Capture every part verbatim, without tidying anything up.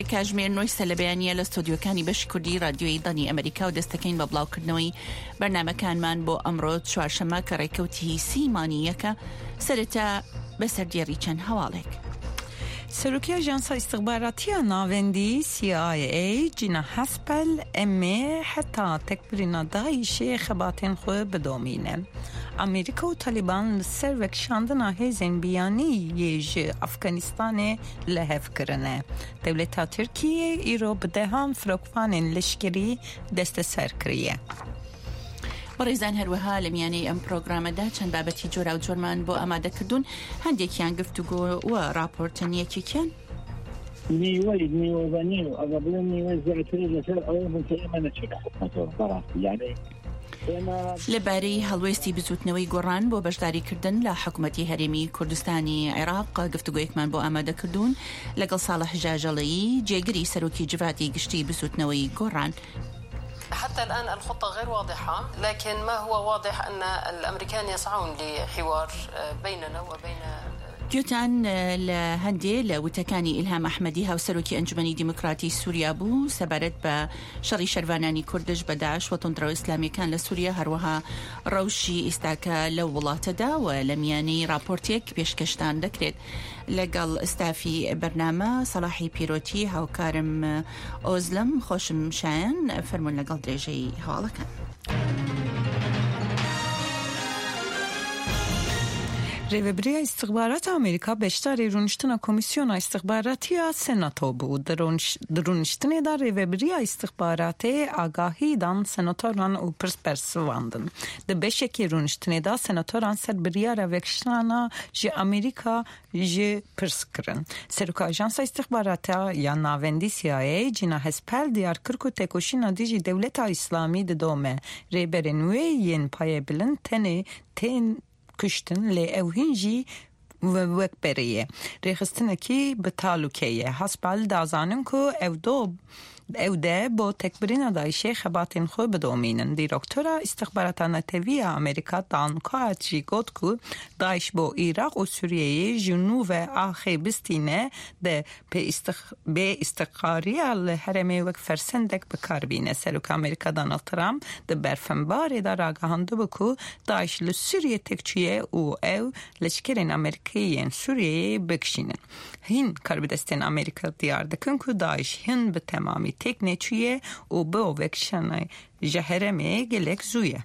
کاژمێر نوۆی سەلەبەیانیە لە ستۆدیۆکانی بەشی کوردی رادیۆی دانی ئەمریکا و دەستەکەین بە بڵاوکردنەوەی بەرنامەکانمان بۆ ئەمڕۆ چوارشەممە کە ڕێکەوتی سیمانی یەکە سەرەتا بەسەر دێڕی چەند هەواڵێک. سەرۆکی ئاژانسا ئیستخباراتیە ناوەندی سی آی ای جینا هەسپەل ئەمێ حتا تەکبرینە داعیشێ خەباتێن خۆ بدۆمینە. ئەمریکا و تالیبان لەسەر وەکشاندنا هێزên بیانî ji Efganistanê li hevkirine. Dewleta Tirkiyê îro bi dehan firokvanên leşkerî desteser kiriye. بەڕێزان هەروەها لە میانەی ئەم پرۆگرامەدا چەند بابەتی جۆرا و جۆرمان بۆ ئامادەکردوون، هەندێکیان گفتوگۆ و راپۆرتن یەکێکیان نیوەی نیوەبەنی و ئەگە بڵێن نیوەی زیاتری لەسەر ئەوە منتەیمە نەچێت حکومەتەوە بەڕاستی یانەی لەبارەی هەڵوێستی بچوتنەوەی گۆڕان بۆ بەشداریکردن لە حکوومەتی هەرێمی کوردستانی عێراق گفتوگۆیەکمان بۆ ئامادەکردوون لەگەڵ ساڵح جاجەڵەیی جێگری سەرۆکی جڤاتی گشتی بچوتنەوەی گۆڕان. حتى الآن الخطة غير واضحة، لكن ما هو واضح أن الأمريكان يسعون لحوار بيننا وبين گوتان لە هەندێ لە وتەکانی ئیلهام ئەحمەدی هاوسەرۆکی ئەنجومەنی دیموکراتی سووریا بوو سەبارەت بە شەڕی شەروانانی کوردش بە داعش و تۆندڕەوە ئیسلامیەکان لە سووریا، هەروەها ڕەوشی ئێستاکە لەو وڵاتەدا و لە میانەی راپۆرتێک پێشکەشتان دەکرێت. لەگەڵ ئستافی بەرنامە سەلاحی پیرۆتی هاوکارم ئۆزلم خۆشم شایەن فەرمون لەگەڵ درێژەی هەواڵەکان. Rêveberiya İstihbarata Amerika beşdarê rûniştina Komîsyona İstihbaratiya Senato bû. Di rûniştinê da Rêveberiya İstihbaratê agahî dan senatoran û pirspersivandin. Di beşekê rûniştinê da senatoran ser biryara vekişana ji Amerika ji pirs kirin. Serokê Ajansa İstihbarata ya navendî C I A Cina Hespel diyar kir ku têkoşîna dî jî Dewleta İslamî didome. Rêberên wê yên payê tenê tên kuştin lê ew hîn jî wek beriye. Rêxistinekî bi talûkê ye. Hespel dazanin ku ew do ew de bo tekbirîna Daişê xebatên xwe bidomînin. Dîroktora İstihbarata Netewî ya Amerîka Dan Coats jî got ku Daeş bo Iraq û Sûriyeyê ji nû ve axê bistîne de bê istiqrariya li herêmê wek fersendek bikarbîne. Serokê Amerîka Donald Trump di berfembarê de ragihandibû ku Daeş li Sûriye têkçûye û ew leşkerên Amerîkî yên Sûriyeyê bikişînin. Hîn karbidestên Amerîka diyar dikin ku Daeş hin bi temamî têk nêçûye û bi o vekişanê ji herêmê gelek zû ye.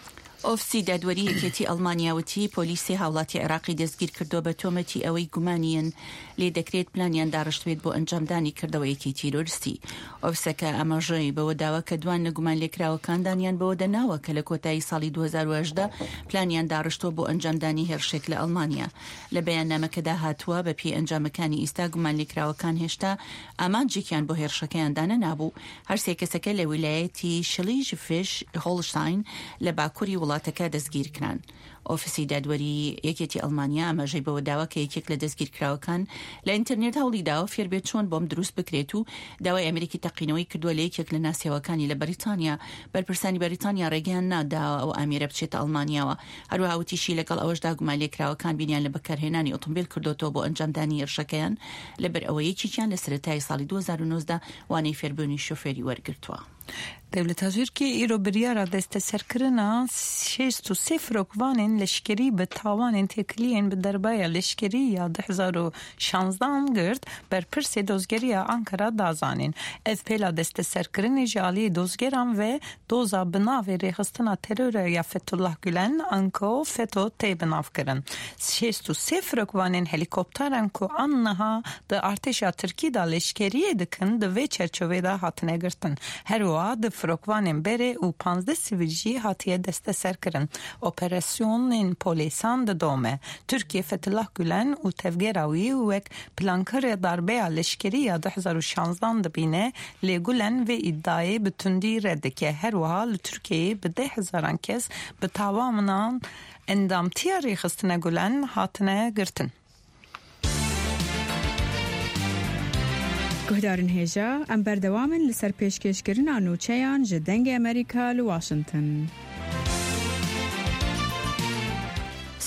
ئۆفسی دادوەری یەکێتی ئەڵمانیاوتی پۆلیسی هاوڵاتی عێراقی دەستگیر کردو بە تۆمەتی ئەوەی گومانیان لێ دەکرێت پلانیان داڕشتوێت بۆ ئەنجامدانی کردەوەیەکی تیرۆریستی. ئۆفسەکە ئەمەژەی بەوە داوە کە دوان لە گومان لێکراوەکاندانیان بەوە دەناوە کە لە کۆتایی ساڵی دوو هەزار و هەژدە پلانیان داڕشتوە بۆ ئەنجامدانی هێرشێک لە ئەڵمانیا. لە بەیاننامەکەدا هاتووە بە پێی ئەنجامەکانی ئیستا گومان لێکراوەکان هێشتا ئامانجێکیان بۆ هێرشەکەیاندانە نابوو. هەرسێ کەسەکە لە ویلایەتی شلیژفش هۆڵشتاین لە باکووری وڵاتەکە دەستگیرکران. ئۆفیسی دادوەری یەکێتی ئەڵمانیا ئەمەژەی بەوە داوە کە یەکێک لە دەستگیرکراوەکان لە ئینتەرنێت هەوڵی داوە فێر بێت چۆن بۆم دروست بکرێت و داوای ئەمریکی تەقینەوەی کردووە لە یەکێک لە ناسیەوەکانی لە بەریتانیا. بەرپرسانی بەریتانیا ڕێگەیان ناداوە ئەو ئامێرە بچێتە ئەڵمانیاوە. هەروەها وتیشی لەگەڵ ئەوەشدا گومان لێکراوەکان بینیان لە بەکارهێنانی ئۆتۆمبیل کردوتەوە بۆ ئەنجامدانی هێرشەکەیان لەبەر ئەوە یەکێکیان لە سەرەتای ساڵی دوو هەزار و نۆزدە وانەی فێربوونی شۆفێری وەرگرتووە. Devleta Tirkiye îro biryara desteserkirina şêst û sê firokvanên leşkerî bi tawanên têkiliyên bi derbaya leşkerî ya di hezar û şanzdan girt berpirsê dozgeriya Ankara dazanîn. Ev pêla desteserkirinê ji aliyê dozgeran ve doza bi navê rêxistina terorê ya Fethullah Gülen anko FETÖ tê bi nav kirin. Şêst û sê firokvanên helîkopteran ku an niha di artêşa Tirkî da leşkeriyê dikin di vê çerçevê de hatine girtin. Her wa di firokvanên berê û panzdeh sivîl jî hatiye desteserkirin. Operasyonên polîsan didome. Tirkiye Fethullah Gülen û tevgera wî wek plankirê darbeya leşkerî ya di hezar û şanzdan dibîne, lê Gülen vê îddiayê bi tundî reddike. Her wiha li Tirkiyeyê bi deh hezaran kes bi tawaminan endamtiya rêxistina Gülen hatine girtin. گهدارن هێژە ئەم بەردەوامن لەسەر پێشکەشکردنا نوچەیان ji dengê Amerîka li Washington.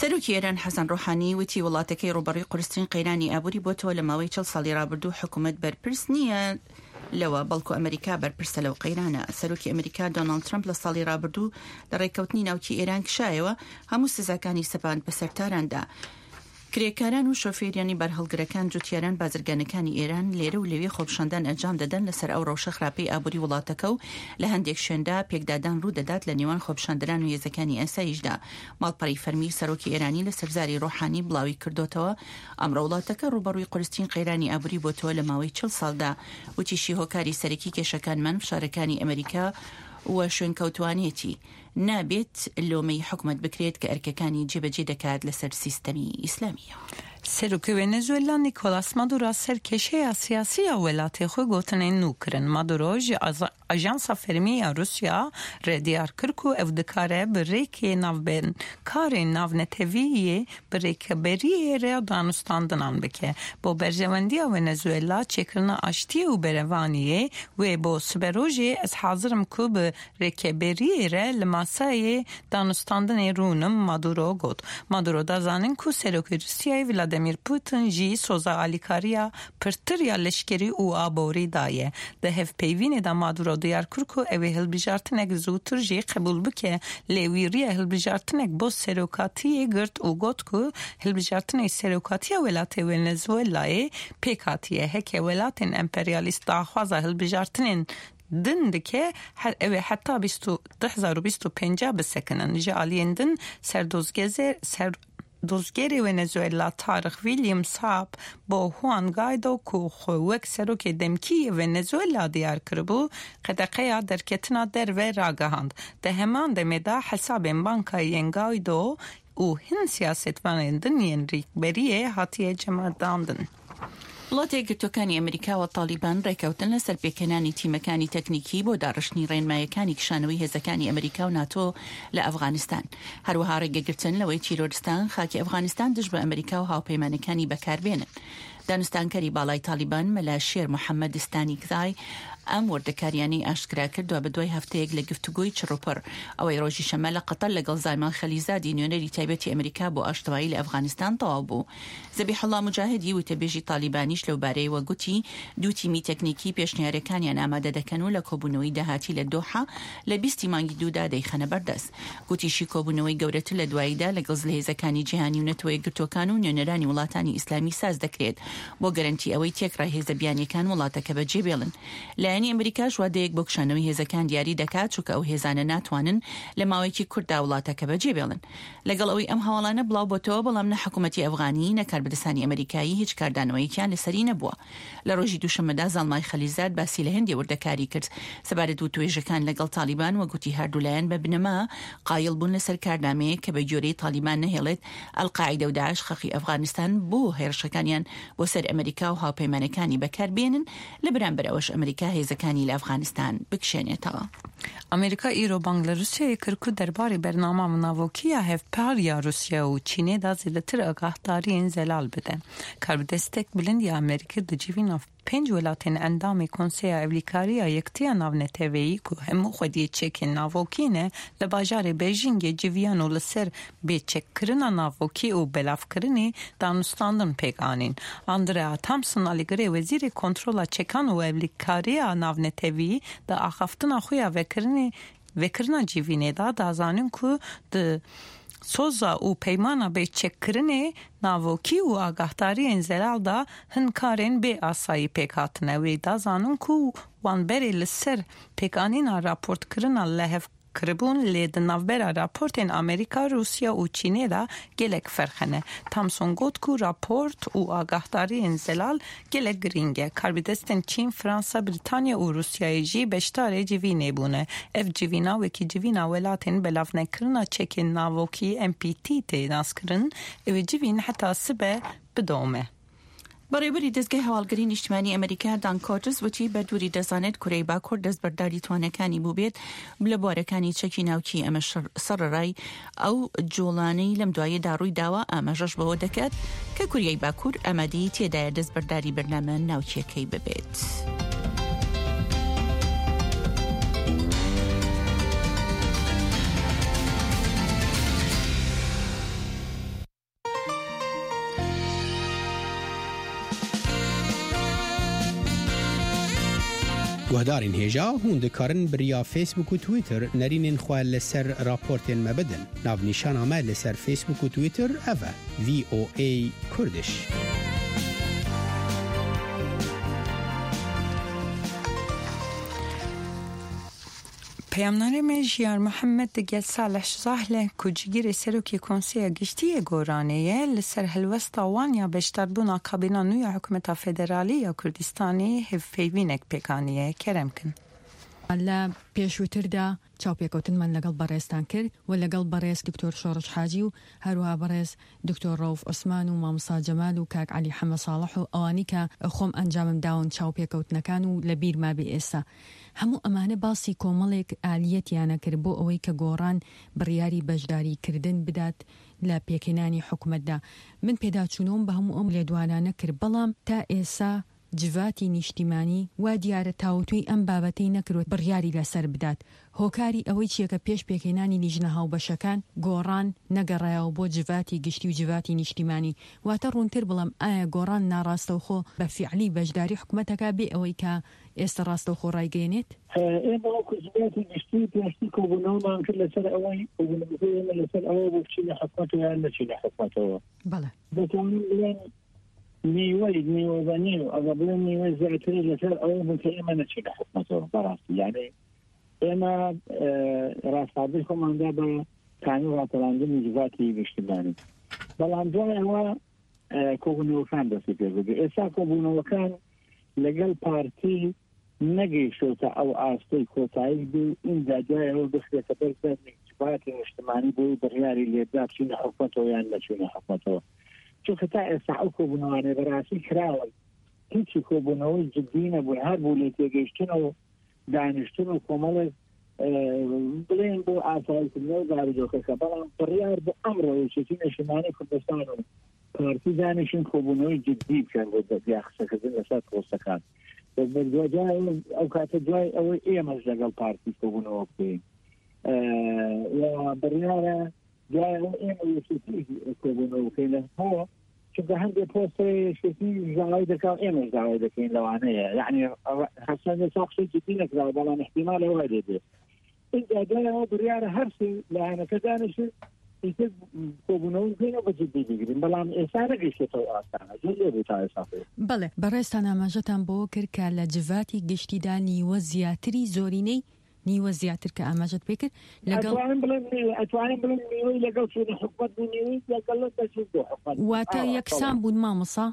سەرۆکی ئێران حەسەن ڕۆحانی وتی وڵاتەکەی ڕوبەڕووی قورسترین قەیرانی ئابووری بۆتەوە لە ماوەی چەل ساڵی ڕابردوو حکوومەت بەرپرس نییە لەوە بەڵکو ئەمریکا بەرپرسە لەو قەیرانە. سەرۆکی ئەمریکا دۆناڵد ترامپ لە ساڵی ڕابردوو لە ڕێککەوتنی ناوکی ئێران کشایەوە هەموو سزاکانی سەپاند بە سەرتاراندا. کرێکاران و شۆفێریانی بەرهەڵگرەکان جوتیاران بازرگانەکانی ئێران لێرە و لەوێ خۆپشاندان ئەنجام دەدەن لەسەر ئەو ڕەوشە خراپەی ئابووری وڵاتەکە و لە هەندێک شوێندا پێکدادان ڕوو دەدات لە نێوان خۆپشاندەران و هێزەکانی ئەسایشدا. ماڵپەڕی فەرمی سەرۆکی ئێرانی لە سەرزاری ڕۆحانی بڵاوی کردوتەوە ئەمڕۆ وڵاتەکە ڕوبەڕووی قورسترین قەیرانی ئابووری بۆتەوە لە ماوەی چەل ساڵدا. وتیشی هۆکاری سەرەکی کێشەکانمان فشارەکانی ئەمریکا و شوێن کەوتوانێتی نابێت لۆمەی حکومت بکرێت کە ئەرکەکانی جێبەجێ دەکات لەسەر سیستەمی ئیسلامیە. سەرۆکی ڤێنزوێلا نیکۆلاس مادورۆ سەرکێشەیە سیاسیە وڵاتی خۆی گوتنێن نوکردن. مادورۆ ئاژانسا فەرمیە رووسیا ڕێدیار کرد و ئەو دکارە بڕێکێ ناوبێن کارێن ناونەتەڤیە بڕێکەبەریە ڕێ دانوستاندنان بکە بۆ بەرژەوەندیە ڤێنزوێلا چێکردنە ئاشتیە و بەرەوانیە وێ بۆ سبەرۆژێ ئەس حازرم کو بە ڕێکەبەریە ڕێ لە ماسایە دانوستاندنێ ڕوونم مادورۆ گوت. مادورۆ دەزانن کو سەرۆکی رووسیای ولادیمیر پوتین جی سۆزا ئالیکاریە پرتریا لەشکری و ئابۆری دایە. دە هەفپەیوینێدا مادورۆ دیار کرد و ئەوێ هەڵبژارتنێک زووتر جێ قبول بکە لێویریە هەڵبژارتنێک بۆ سەرۆکاتیە گرت و گوت کو هەڵبژارتنەی سەرۆکاتیە وڵاتی ڤێنزوێلایە پێکاتیە هەکێ وڵاتین ئەمپەریالیست داخوازە هەڵبژارتنێن دن دکه اوه حتی دو هزار و بیست و پنج بسکنن جالین دن سردوزگزر سر دوزگری ونزوئلا تاریخ ویلیام ساب با هوان گایدو کو خوک سروک دمکی ونزوئلا دیار کربو قدقیا در کتنا در و راگهاند ده همان دمدا حساب بانکای گایدو او هن سیاست وانندن ریکبریه هاتیه جمع داندن. وڵاتی گرتوەکانی ئەمریکا و تالیبان ڕێکەوتن لەسەر پێکەنانی تیمەکانی تەکنیکی بۆ داڕشتنی ڕێنمایەکانی کشانەوەی هێزەکانی ئەمریکا و ناتۆ لە ئەفغانستان. هەروەها ڕێگەگرتن لەوەی تیرۆریستان خاکی ئەفغانستان دژ بە ئەمریکا و هاوپەیمانەکانی بەکاربێنن. دانوستانکەری باڵای تالیبان مەلاشێر محەممەد ستانیکزای ئەم وردەکاریانی ئاشکرا کردووە بە دوای هەفتەیەک لە گفتوگۆی چڕوپڕ ئەوەی ڕۆژی شەمە لە قەتەر لەگەڵ زایمان خەلیزادی نوێنەری تایبەتی ئەمریکا بۆ ئاشتوایی لە ئەفغانستان تەواو بوو. زەبیحوڵڵا مجاهدی وتەبێژی تالیبانیش لەو بارەیەوە گوتی دوو تیمی تەکنیکی پێشنیارەکانیان ئامادە دەکەن و لە کۆبوونەوەی داهاتی لە دۆحا لە بیستی مانگی دوودا دەیخەنە بەردەست. گوتیشی کۆبوونەوەی گەورەتر لە دواییدا لەگەڵ هێزەکانی جیهانی و نەتەوەی گرتوەکان و نوێنەرانی وڵاتانی ئیسلامی ساز دەکرێت بۆ گەرنتی ئەوەی تێکڕای هێزە بیانیەکان وڵاتەکە بەجێبێڵن. لایەنی ئەمریکاش وادەیەک بۆ کشانەوەی هێزەکان دیاری دەکات چونکە ئەو هێزانە ناتوانن لە ماوەیەکی کورتدا وڵاتەکە بەجێبێڵن. لەگەڵ ئەوەی ئەم هەواڵانە بڵاو بۆتەوە بەڵام نە حکوومەتی ئەفغانی نە کاربەدەستانی ئەمریکایی هیچ کاردانەوەیەکیان لەسەری نەبووە. لە ڕۆژی دووشەمەدا زاڵمای خەلیزاد باسی لە هێندی وردەکاری کرد سەبارەت و توێژەکان لەگەڵ تالیبان و گوتی هەردوولایەن بە بنەما قایڵ بوون لەسەر کاردامەیە کە بە جۆرەی تالیبان نەهێڵێت ئەلقاعیدە و داعش خەقی ئەفغانستان بۆ هێرشەکانیان بۆ سەر ئەمریکا و هاوپەیمانەکانی بەکاربێنن لە بەرامبەر ئەوەش ئەمریکا هێزەکانی لە ئەفغانستان بکشێنێتەوە. ئەمریکا ئیرۆ بانگ لە رووسیای کرد و دەربارەی بەرنامە مناوۆکیە هەفپاریا رووسیا و چینێدا زیاتر ئاگاهداریین زەلال بدەن. کاربدەستێک بلندی ئەمریکا دەجیڤینە پێنج وڵاتین ئەندامی کۆنسەیە ئەڤلیکاریە یەکتیە ناونەتەوەیی و هەموو خودی چێکین ناوۆکینە لە باژارێ بێژینگێ جیڤیان و لەسەر بێچێککردنە ناوۆکی و بەلافکردنی دانوستاندن پێکانین. ئاندریا تامسن ئالیگرێ وەزیری کۆنترۆلا چێکان و ئەڤلیکاریە ناونەتەوەیی دا ئاخافتنە خویا vekirni vekirna civînê da dazanin ku di soza û peymana bêçekkirinê navokî û agahdariên zelal da hin karên bê asayî pêk hatine wê dazanin ku wan berê li ser pêkanîna raportkirina lehev kiribûn lê di navbera raportên Amerîka, Rûsya û Çînê da gelek ferxene. Thomson got ku raport û agahdariyên zelal gelek girîng e. Karbidestên Çîn, Fransa, Britanya û Rûsyayê jî beşdarê civînê bûne. Ev civîna wekî civîna welatên belavnekirina çekên navokî N P T tê naskirin, ev civîn heta sibe bidome. بەڕێوەبەری دەستگای هەواڵگەری نیشتیمانی ئەمریکا دان کۆرتس وتی بەدووری دەزانێت کورەی باکوور دەستبەرداری توانەکانی بوو بێت لە بوارەکانی چەکی ناوکی ئەمە سەرڕای ئەو جوڵانەی لەم دوایەدا ڕووی داوە ئاماژەش بەوە دەکات کە کوریای باکوور ئەمادەی تێدایە دەستبەرداری بەرنامە ناوچیەکەی ببێت. گهدارین هجا هوند کارن بریا فیسبوک و تویتر نرینین خواه لسر راپورتین مبدن ناو نیشان آمد لسر فیسبوک و تویتر اوه وی او ای کردش. پیامنامه مجیار محمد دگل صالح زاهله کجگیر سروکی کنسیه گشتی گورانیه لسر هلوست وانیا بشتر بونا کابینا نوی حکومت فدرالی یا کردستانی هفیوینک پیکانیه کرم کن. لا پێشووتردا چاوپێکەوتنمان لەگەڵ بەڕێزتان کرد و لەگەڵ بەڕێز دکتۆر شۆڕش حاجی و هەروها بەڕێز دکتۆر ڕەوف عوسمان و مامۆستا جەمال و کاک عەلی حەمە ساڵح و ئەوانی کە خۆم ئەنجامم داون چاوپێکەوتنەکان و لە بیرما بێ ئێستا هەموو ئەمانە باسی کۆمەڵێک ئالیەتیانە کرد بۆ ئەوەی کە گۆڕان بڕیاری بەشداریکردن بدات لە پێکهێنانی حکوومەتدا. من پێداچوونەوەم بە هەموو ئەم لێدوانانە کرد بەڵام تا ئێسا جواتی نیشتیمانی و دیارە تاوتوی ئەم بابەتەی نەکرێت بڕیاری لەسەر بدات. هۆکاری ئەوەی چیەکە پێش پێکهێنانی لیژنە هاوبەشەکان گۆڕان نەگەڕایەوە بۆ جواتی گشتی و جواتی نیشتیمانی. واتە ڕوونتر بڵم ئایا گۆڕان ناڕاستەوخۆ بە فیعلی بەشداری حکوومەتەکە بێ ئەوەی کە ئێستا ڕاستەوخۆ ڕایگەێنێت؟ ئێمە وەکو جواتی گشتی پێشتی کۆبوونەوەمان کرد لەسەر ئەوەی ئێمە لەسەر ئەوە بۆ بچینە حکوومەتەوە یان نەچینە حکوومەتەوە. بەڵێ دەتوانین بڵێن نیوەی نیوەبەنی و ئەگە بڵێن نیوەی زیاتری لەسەر ئەوە بوو کە ئێمە نەچینە حکوومەتەوە بەڕاستی. یعنی ئێمە ڕاستابی خۆماندا بە کانی ڕاپەڕاندنی جواتی گشتیمانی، بەڵام دوای ئەوە کۆبوونەوەکان دەستی پێ بگێ. ئێستا کۆبوونەوەکان لەگەڵ پارتی نەگەیشتۆتە ئەو ئاستەی کۆتایی بوو ئینجا دوای ئەوە بخرێتە بەر جواتی نیشتیمانی بۆی بڕیاری لێدا بچینە حکوومەتەوە یان نەچینە حکوومەتەوە. چونکە تا ئێستا ئەو کۆبوونەوانێ بەڕاستی کراوە هیچی کۆبوونەوەی جدی نەبوون، هەر بوو لێ تێگەیشتنەوە دانیشتن و کۆمەڵێک بڵێن بۆ ئاساییکردنەوە دارودۆخەکە، بەڵام بڕیار بۆ ئەمڕۆیەتی نیشتیمانی کوردستان و پارتی دانیشتن کۆبوونەوەی جدی بکەن بۆ دەستیاخستەکردن لەسەر پۆستەکان. دوای ئەو کاتە دوای ئەوەی ئێمەش لەگەڵ پارتی کۆبوونەوە بکەین و بڕیارە دوای ئەوە ئێمە یەکێتی کۆبوونەوە بکەین لە هەوە، چونکە هەندێک پۆستەی شێتی ژاوای دەکەن ئێمەش داوای دەکەین لەوانەیە. یعنی حەسەن ئێستا قسەی جدی نەکراوە، بەڵام احتیمال ئەوە دێت. اینجا دوای ئەوە بڕیارە هەرسی لایەنەکە دانیشت ئیتر کۆبوونەوە بکەینەوە بە جدی بگرین، بەڵام ئێستا نەگەیشتێتەوە ئاسانە زۆر لێ بوو تا ئێستا. بەڵێ بەڕێزتان ئاماژەتان بۆ کرد کە لە جواتی گشتیدا نیوە زیاتری زۆرینەی نیوە زیاتر کە ئاماژەت پێ کرد لەگەڵ ئەتوانین بڵێن نیوەی لەگەڵ چوونە حکوومەت بوو نیوەی لەگەڵ دەچوون بۆ حکوومەت. واتە یەکسان بوون مامۆسا؟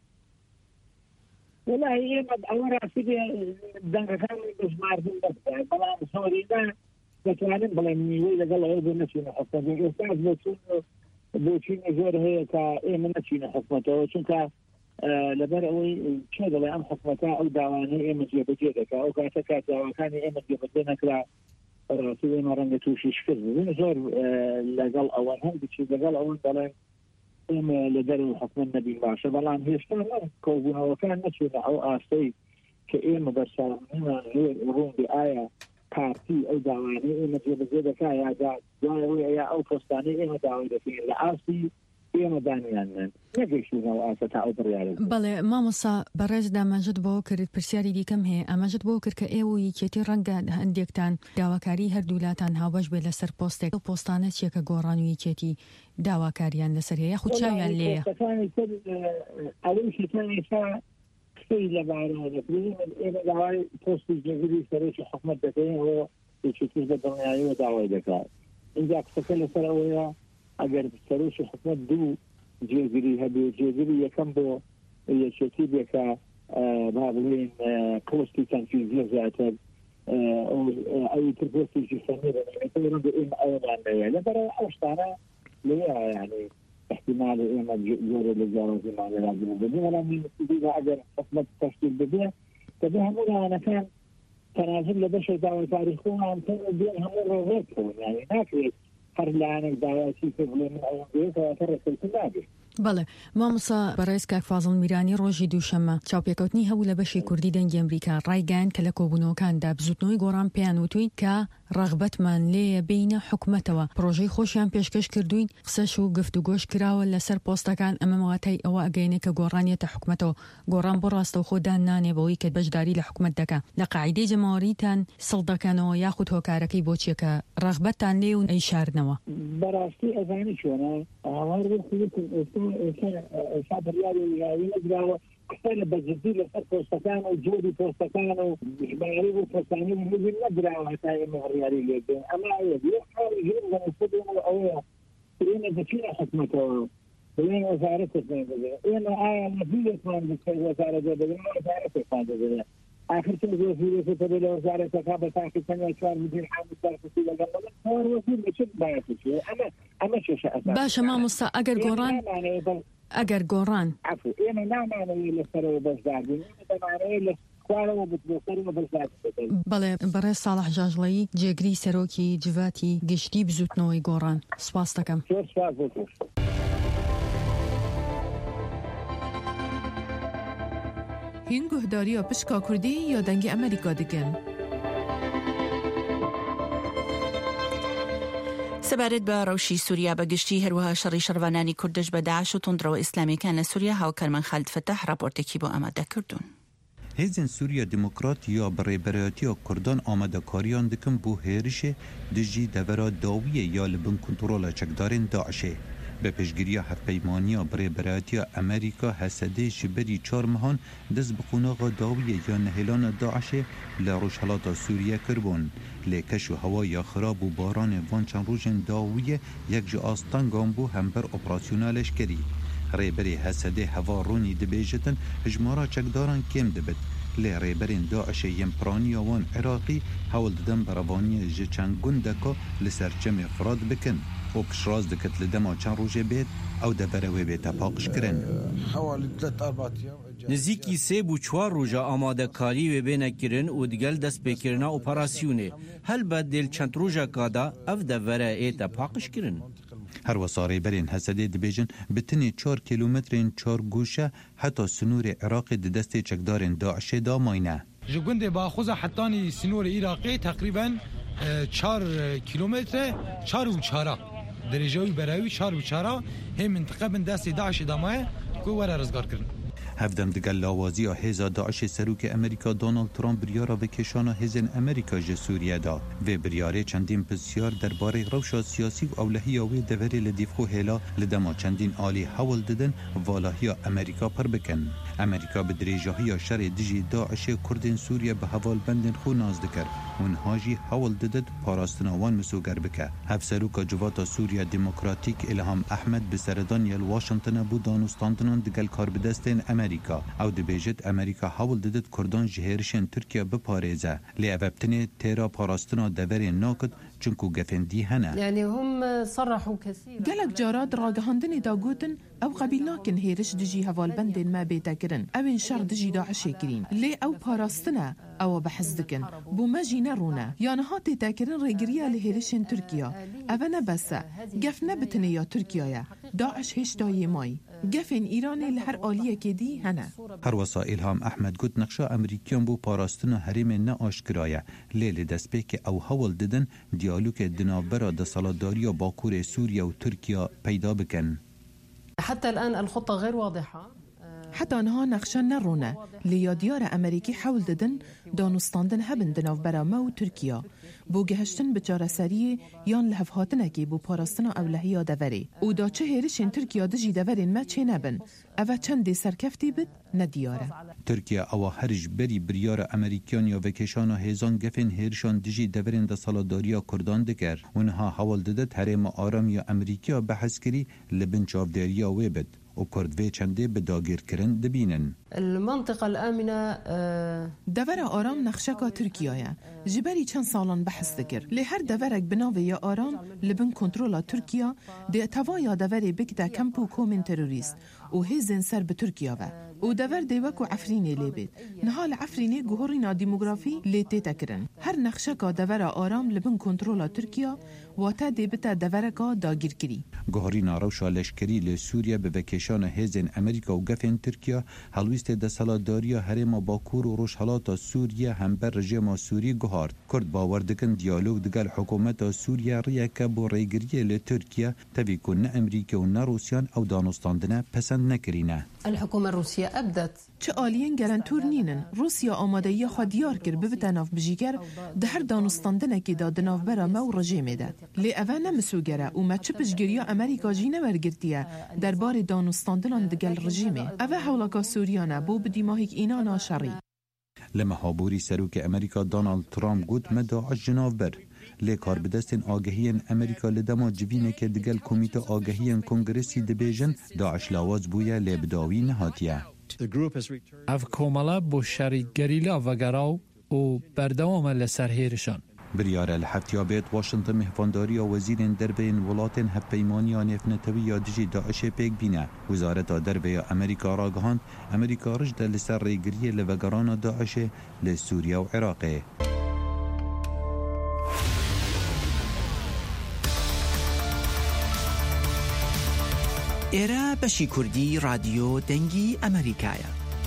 وەڵای ئێمە ئەوە ڕاستی دەنگەکان بژماردن دەستە، بەڵام زۆرینە دەتوانین بڵێن نیوەی لەگەڵ ئەوە بۆ نەچوونە حکوومەت. ئێستاش بۆ چوون بۆچینە زۆر هەیە کە ئێمە نەچینە حکوومەتەوە، چونکە لەبەر ئەوەی چێ دەڵێ ئەم حکوومەتە ئەو داوانەی ئێمە جێبەجێ دەکات، ئەو کاتە کات داواکانی ئێمە جێبەجێ نەکرا ڕاستی ئێمە ڕەنگە تووشیش کرد بوون زۆر لەگەڵ ئەوە هەم بچی لەگەڵ ئەوە دەڵێن ئێمە لە دەرەوە حکوومەت نەبین باشە، بەڵام هێشتا کۆبوونەوەکان نەچوونە ئەو ئاستەی کە ئێمە بەرسامیمان زۆر ڕوون بێ ئایا پارتی ئەو داوانەی ئێمە جێبەجێ دەکات یا دوای ئەوەی ئەیا ئەو پۆستانەی ئێمە داوای دەکەین لە ئاستی ئێمە دانیانن نەگەیشتونەوە ئاسە تا ئەو بڕیارە. بەڵێ مامۆستا بەڕێزدا ئاماژەت بۆ کرد پرسیاری دیکەم هەیە، ئاماژەت بۆ کرد کە ئێوە یەکێتی ڕەنگە هەندێکتان داواکاری هەردوولاتان هاوبەش بێت لەسەر پۆستێک پۆستانە چیەکە گۆڕان و یەکێتی داواکاریان لەسەر هەیە خو چاویان لێیە ئەوەی شتانی تا قسەی لەبارەوە دەکرێن ئێمە داوای پۆستی جێگیری سەرۆکی حکوومەت دەکەین و یەکێتیش بە دڵنیاییەوە داوای دەکات. اینجا قسەکە لەسەر ئەوەیە ئەگەر سەرۆکی حکوومەت دوو جێگیری هەبێ، جێگیری یەکەم بۆ یەکێتی بێکە با بڵێن پۆستی تەنفیزیە زیاتر ئەوی تر پۆستێکی فەرمی بێنێتەوە ئێمە ئەوەمان نەوێ لەبەرەوە ئەو شتانە لەوێ یعنی احتمال ئێمە زۆرە لە جیاوازیمان لازم ببێ، بەڵام ئەگەر حکوومەت تەشکیل ببێ دەبێ هەموو لایەنەکان تەناسب لە بەشێک داواکاری خۆیان بێن هەموو ڕێڕێک بکەون، یعنی ناکرێت هەر لایەنێک داواتی کە بڵێ من ئەوەم بێتەوە ڕێککەوتن نابێت. بەڵێ مامۆستا بەڕێز کاک فازڵ میرانی ڕۆژی دووشەممە چاوپێکەوتنی هەبوو لە بەشی کوردی دەنگی ئەمریکا ڕایگەیاند کە لە کۆبوونەوەکاندا بزوتنەوەی گۆڕان پێیان وتوین کە ڕغبەتمان لێیە بینە حکومەتەوە پرۆژەی خۆشیان پێشکەش کردوین قسەش و گفتوگۆش کراوە لەسەر پۆستەکان ئەمە واتای ئەوە ئەگەینێ کە گۆڕانیەتە حکومەتەوە گۆڕان بۆ ڕاستەو خۆدان نانێ بەوەی کە بەشداری لە حکومەت دەکا لە قاعدەی جەماوەریتان سڵ دەکەنەوە یاخود هۆکارەکەی بۆچیەکە ڕغبەتان لێ و ئەیشاردنەوە بەڕاستی ئەزانی چۆنە هاوار ئێستا بڕیاری نهایی نەدراوە قسە بەجددی لەسەر پۆستەکان و جۆری پۆستەکان و ژمارەی و پۆستانی مهم نەدراوە هەتا ئێمە بڕیاری لێدەین ئەما یەک حاڵی گرنگ بەنسبەت ئەوەیە ئێمە دەچینە حکومەتەوە بڵێن وەزارەتێکمان دەبێت ئێمە ئایا مەزیدێکمان بکەین وەزارەت دەبێت وەزارەتێکمان دەبێت آخر تۆ وەزیرێکی تەبێت لە وەزارەتەکە بە تاقی تەنیا چوار مدیر حامد سەرکەسی لەگەڵ چوار وەزیر بچێت بایەتێکی ئەمە ئەمە کێشە ئەساسی باشە مامۆستا ئەگەر گۆڕان ئەگەر گۆڕان عفو ئێمە نامانەوەی لەسەرەوە بەشدار بین ئێمە دەمانەوەی لە خوارەوە بتبێتەرەوە بەشدار بکەین بەڵێ بەڕێز ساڵح جاژڵەیی جێگری سەرۆکی جڤاتی گشتی بزوتنەوەی گۆڕان سپاس دەکەم زۆر سپاس بۆ تۆ هین گوهداریە پشکا کوردی یا دەنگی ئەمریکا دەکەن سەبارەت بە ڕەوشی سووریا بەگشتی هەروەها شەڕی شەڕوانانی کوردش بە داعش و تونندڕەوە ئیسلامیەکان لە سووریا هاوکارمان خالد فتەح راپۆرتێکی بۆ ئامادە کردوون. هێزن سووریا دیموکرات یا بەڕێبەرەتیە کوردان ئامادەکاریان دکن بۆ هێرشێ دژی دەڤەرا داویە یا لە بن کنترۆلە چەکدارên داعشێ بە پێشگیریە هەفپەیمانیە بڕێبەرەتیە ئەمریکا هەسەدەی ji berî çar mehan dest bi qunaxa dawiyê ya nehêlana Daişê li Rojhilata Sûriye kirbûn. Lê keş û hewaya xirab û baranê van çend rojên dawiyê yek ji astangan bû hember operasyona leşkerî. Rêberê Hesedê heva Ronî dibêjitin hijmara çekdaran kêm dibit. Lê rêberên Daişê yên piraniya wan Iraqî hewl didin berevaniyê ji çend gundeka li ser çemê Firat bikin. û piştras dikit li dema çend rojê bêt ew debere wê bête paqijkirin. Nizîkî sê bû çwar roja amadekarî wê bêne kirin û digel destpêkirina operasyonê. Helbet dêl çend rojeka da ev devere ête paqijkirin. Her wesa rêberên Hesedê dibêjin bi tinê çar kîlometrên çar goşe heta sinûrê Iraqê di destê çekdarên Daişê da mayne. Ji gundê baxuza hetanî sinûrê Iraqê teqrîben çar kîlometre çar û çara. Derece wî berawî çar û çara hê mintiqe bin destê Daişê da maye ku were rizgar kirin. Hevdem digel lawaziya hêza Daişê serokê Amerîka Donald Trump biryara vekêşana hêzên Amerîka ji Sûriye da. Vê biryarê çendîn pisyar derbarê rewşa siyasî û ewlehiya wê deverê li dîvxwe hêla li dema çendîn alî hewl didin valahiya Amerîka pir bikin. Amerîka bi dirêjahiya şerê dijî Daişê Kurdên Sûriye bi hevalbendên xwe naz dikir. Hûn jî hewl didin parastina wan misoger bike. Hevseroka civata Sûriya Demokratîk İlham Ehmed bi seredaniya li Washingtonê bû danûstandinan digel karbidestên Amerîka. Ew dibêjit Amerîka hewl didit Kurdan ji hêrişên Tirkiye biparêze. Lê ev tinê têra parastina deverên nakit çunku gefendî hene. Gelek cara ragihandinê da gotin ew qebîl nakin hêriş dijî hevalbendên me bêtekirin. Ew ên şer dijî Daişê kirîn. Lê ew parastina ew behez dikin. Bû me jî nerûne. Yaniha têtekirin rêgiriya li hêrişên Tirkiya. Ev e nebese. Gef nebitinê ya Tirkiyaya. Daeş hêşta yê mayî. Gefên Îranê li her aliyekê dî hene. Her wesa İlham Ehmed got nexşa Amerîkiyan bû parastina herêmên ne aşkira ye. Lê li destpêkê ew hewl didin diyalogê di navbera desaladariya Bakurê Sûriye û Tirkiya peyda bikin. حتى الآن الخطة غير واضحة. حتى انها نقشه نرونه لیا دیار امریکی حول ددن دانستاندن هبن دناو برا ما و ترکیه بو گهشتن بچاره سریه یان لحف هاتنکی بو پاراستنا اولهیا دوری او دا چه هیرشین ترکیه دجی دورین ما چه نبن اوه چندی سرکفتی بد ندیاره ترکیه او هرج بری بریار امریکیان یا وکشان و هیزان گفن هیرشان دجی دورین دا سالاداریا کردان دگر اونها حوال ددت حریم آرام یا امریکیا بحث کری لبن چافداریا ویبد و کردوی چنده به داگیر کرن دبینن. المنطقة الآمنة دور آرام نخشکا ترکیه جبری چند سالان بحث دکر لی هر دورک بناوی یا آرام لبن کنترولا ترکیه دی توایا دوری بکتا کمپو کومن تروریست و هیزن سر به ترکیه و و دور دیوکو عفرینی لیبید نهال عفرینی گوهرینا دیموگرافی لیتی تکرن هر نخشکا دور آرام لبن کنترولا ترکیه واتا دیبتا دورکا داگیر کری. گهاری ناروشا لشکری لسوریا به وکیشان هزین امریکا و گفن ترکیا هلویست دسالاداریا هرما باکور و روشحالات سوریا هم بر رژیم سوری گهارد. کرد باوردکن دیالوگ دگل حکومت سوریا ریاکا بو ریگریه لترکیا تبی کن امریکا و نروسیان او دانستاندنه پسند نکرینه. الحكومة الروسية أبدت چه آلین گرانتور نینن روسیا آماده ی خود دیار کر ببتناف بجیگر ده هر دانستاندنه که دادناف برا ما و رژیمه ده لی اوه نمسوگره و ما چه پشگریا امریکا جی نمرگرتیه در بار دانستاندنان دگل رژیمه اوه حولاکا سوریانه بو بدیماهیک اینا ناشری. لما هابوری سروک امریکا دونالد ترامپ گوت مداعش جناف بر لی کار بدستن آگهی امریکا لدما جبینه که دگل کمیته آگهی کنگرسی دبیجن داعش لاواز بویا لی بداوی نهاتیه. اف کومالا بو شریک گریلا و گراو و بردوام لسر هیرشان. بریاره الحفتیابیت واشنطن مهفانداری و وزیرین دربین ولاتن هپیمانی نفنتوی یا دجی داعش پیک بینه. وزارت دربی امریکا را گهاند امریکا رجد لسر ریگریه لوگران داعش لسوریا و عراقه. ئێرە بەشی کوردی رادیۆ دەنگی ئەمریکایە.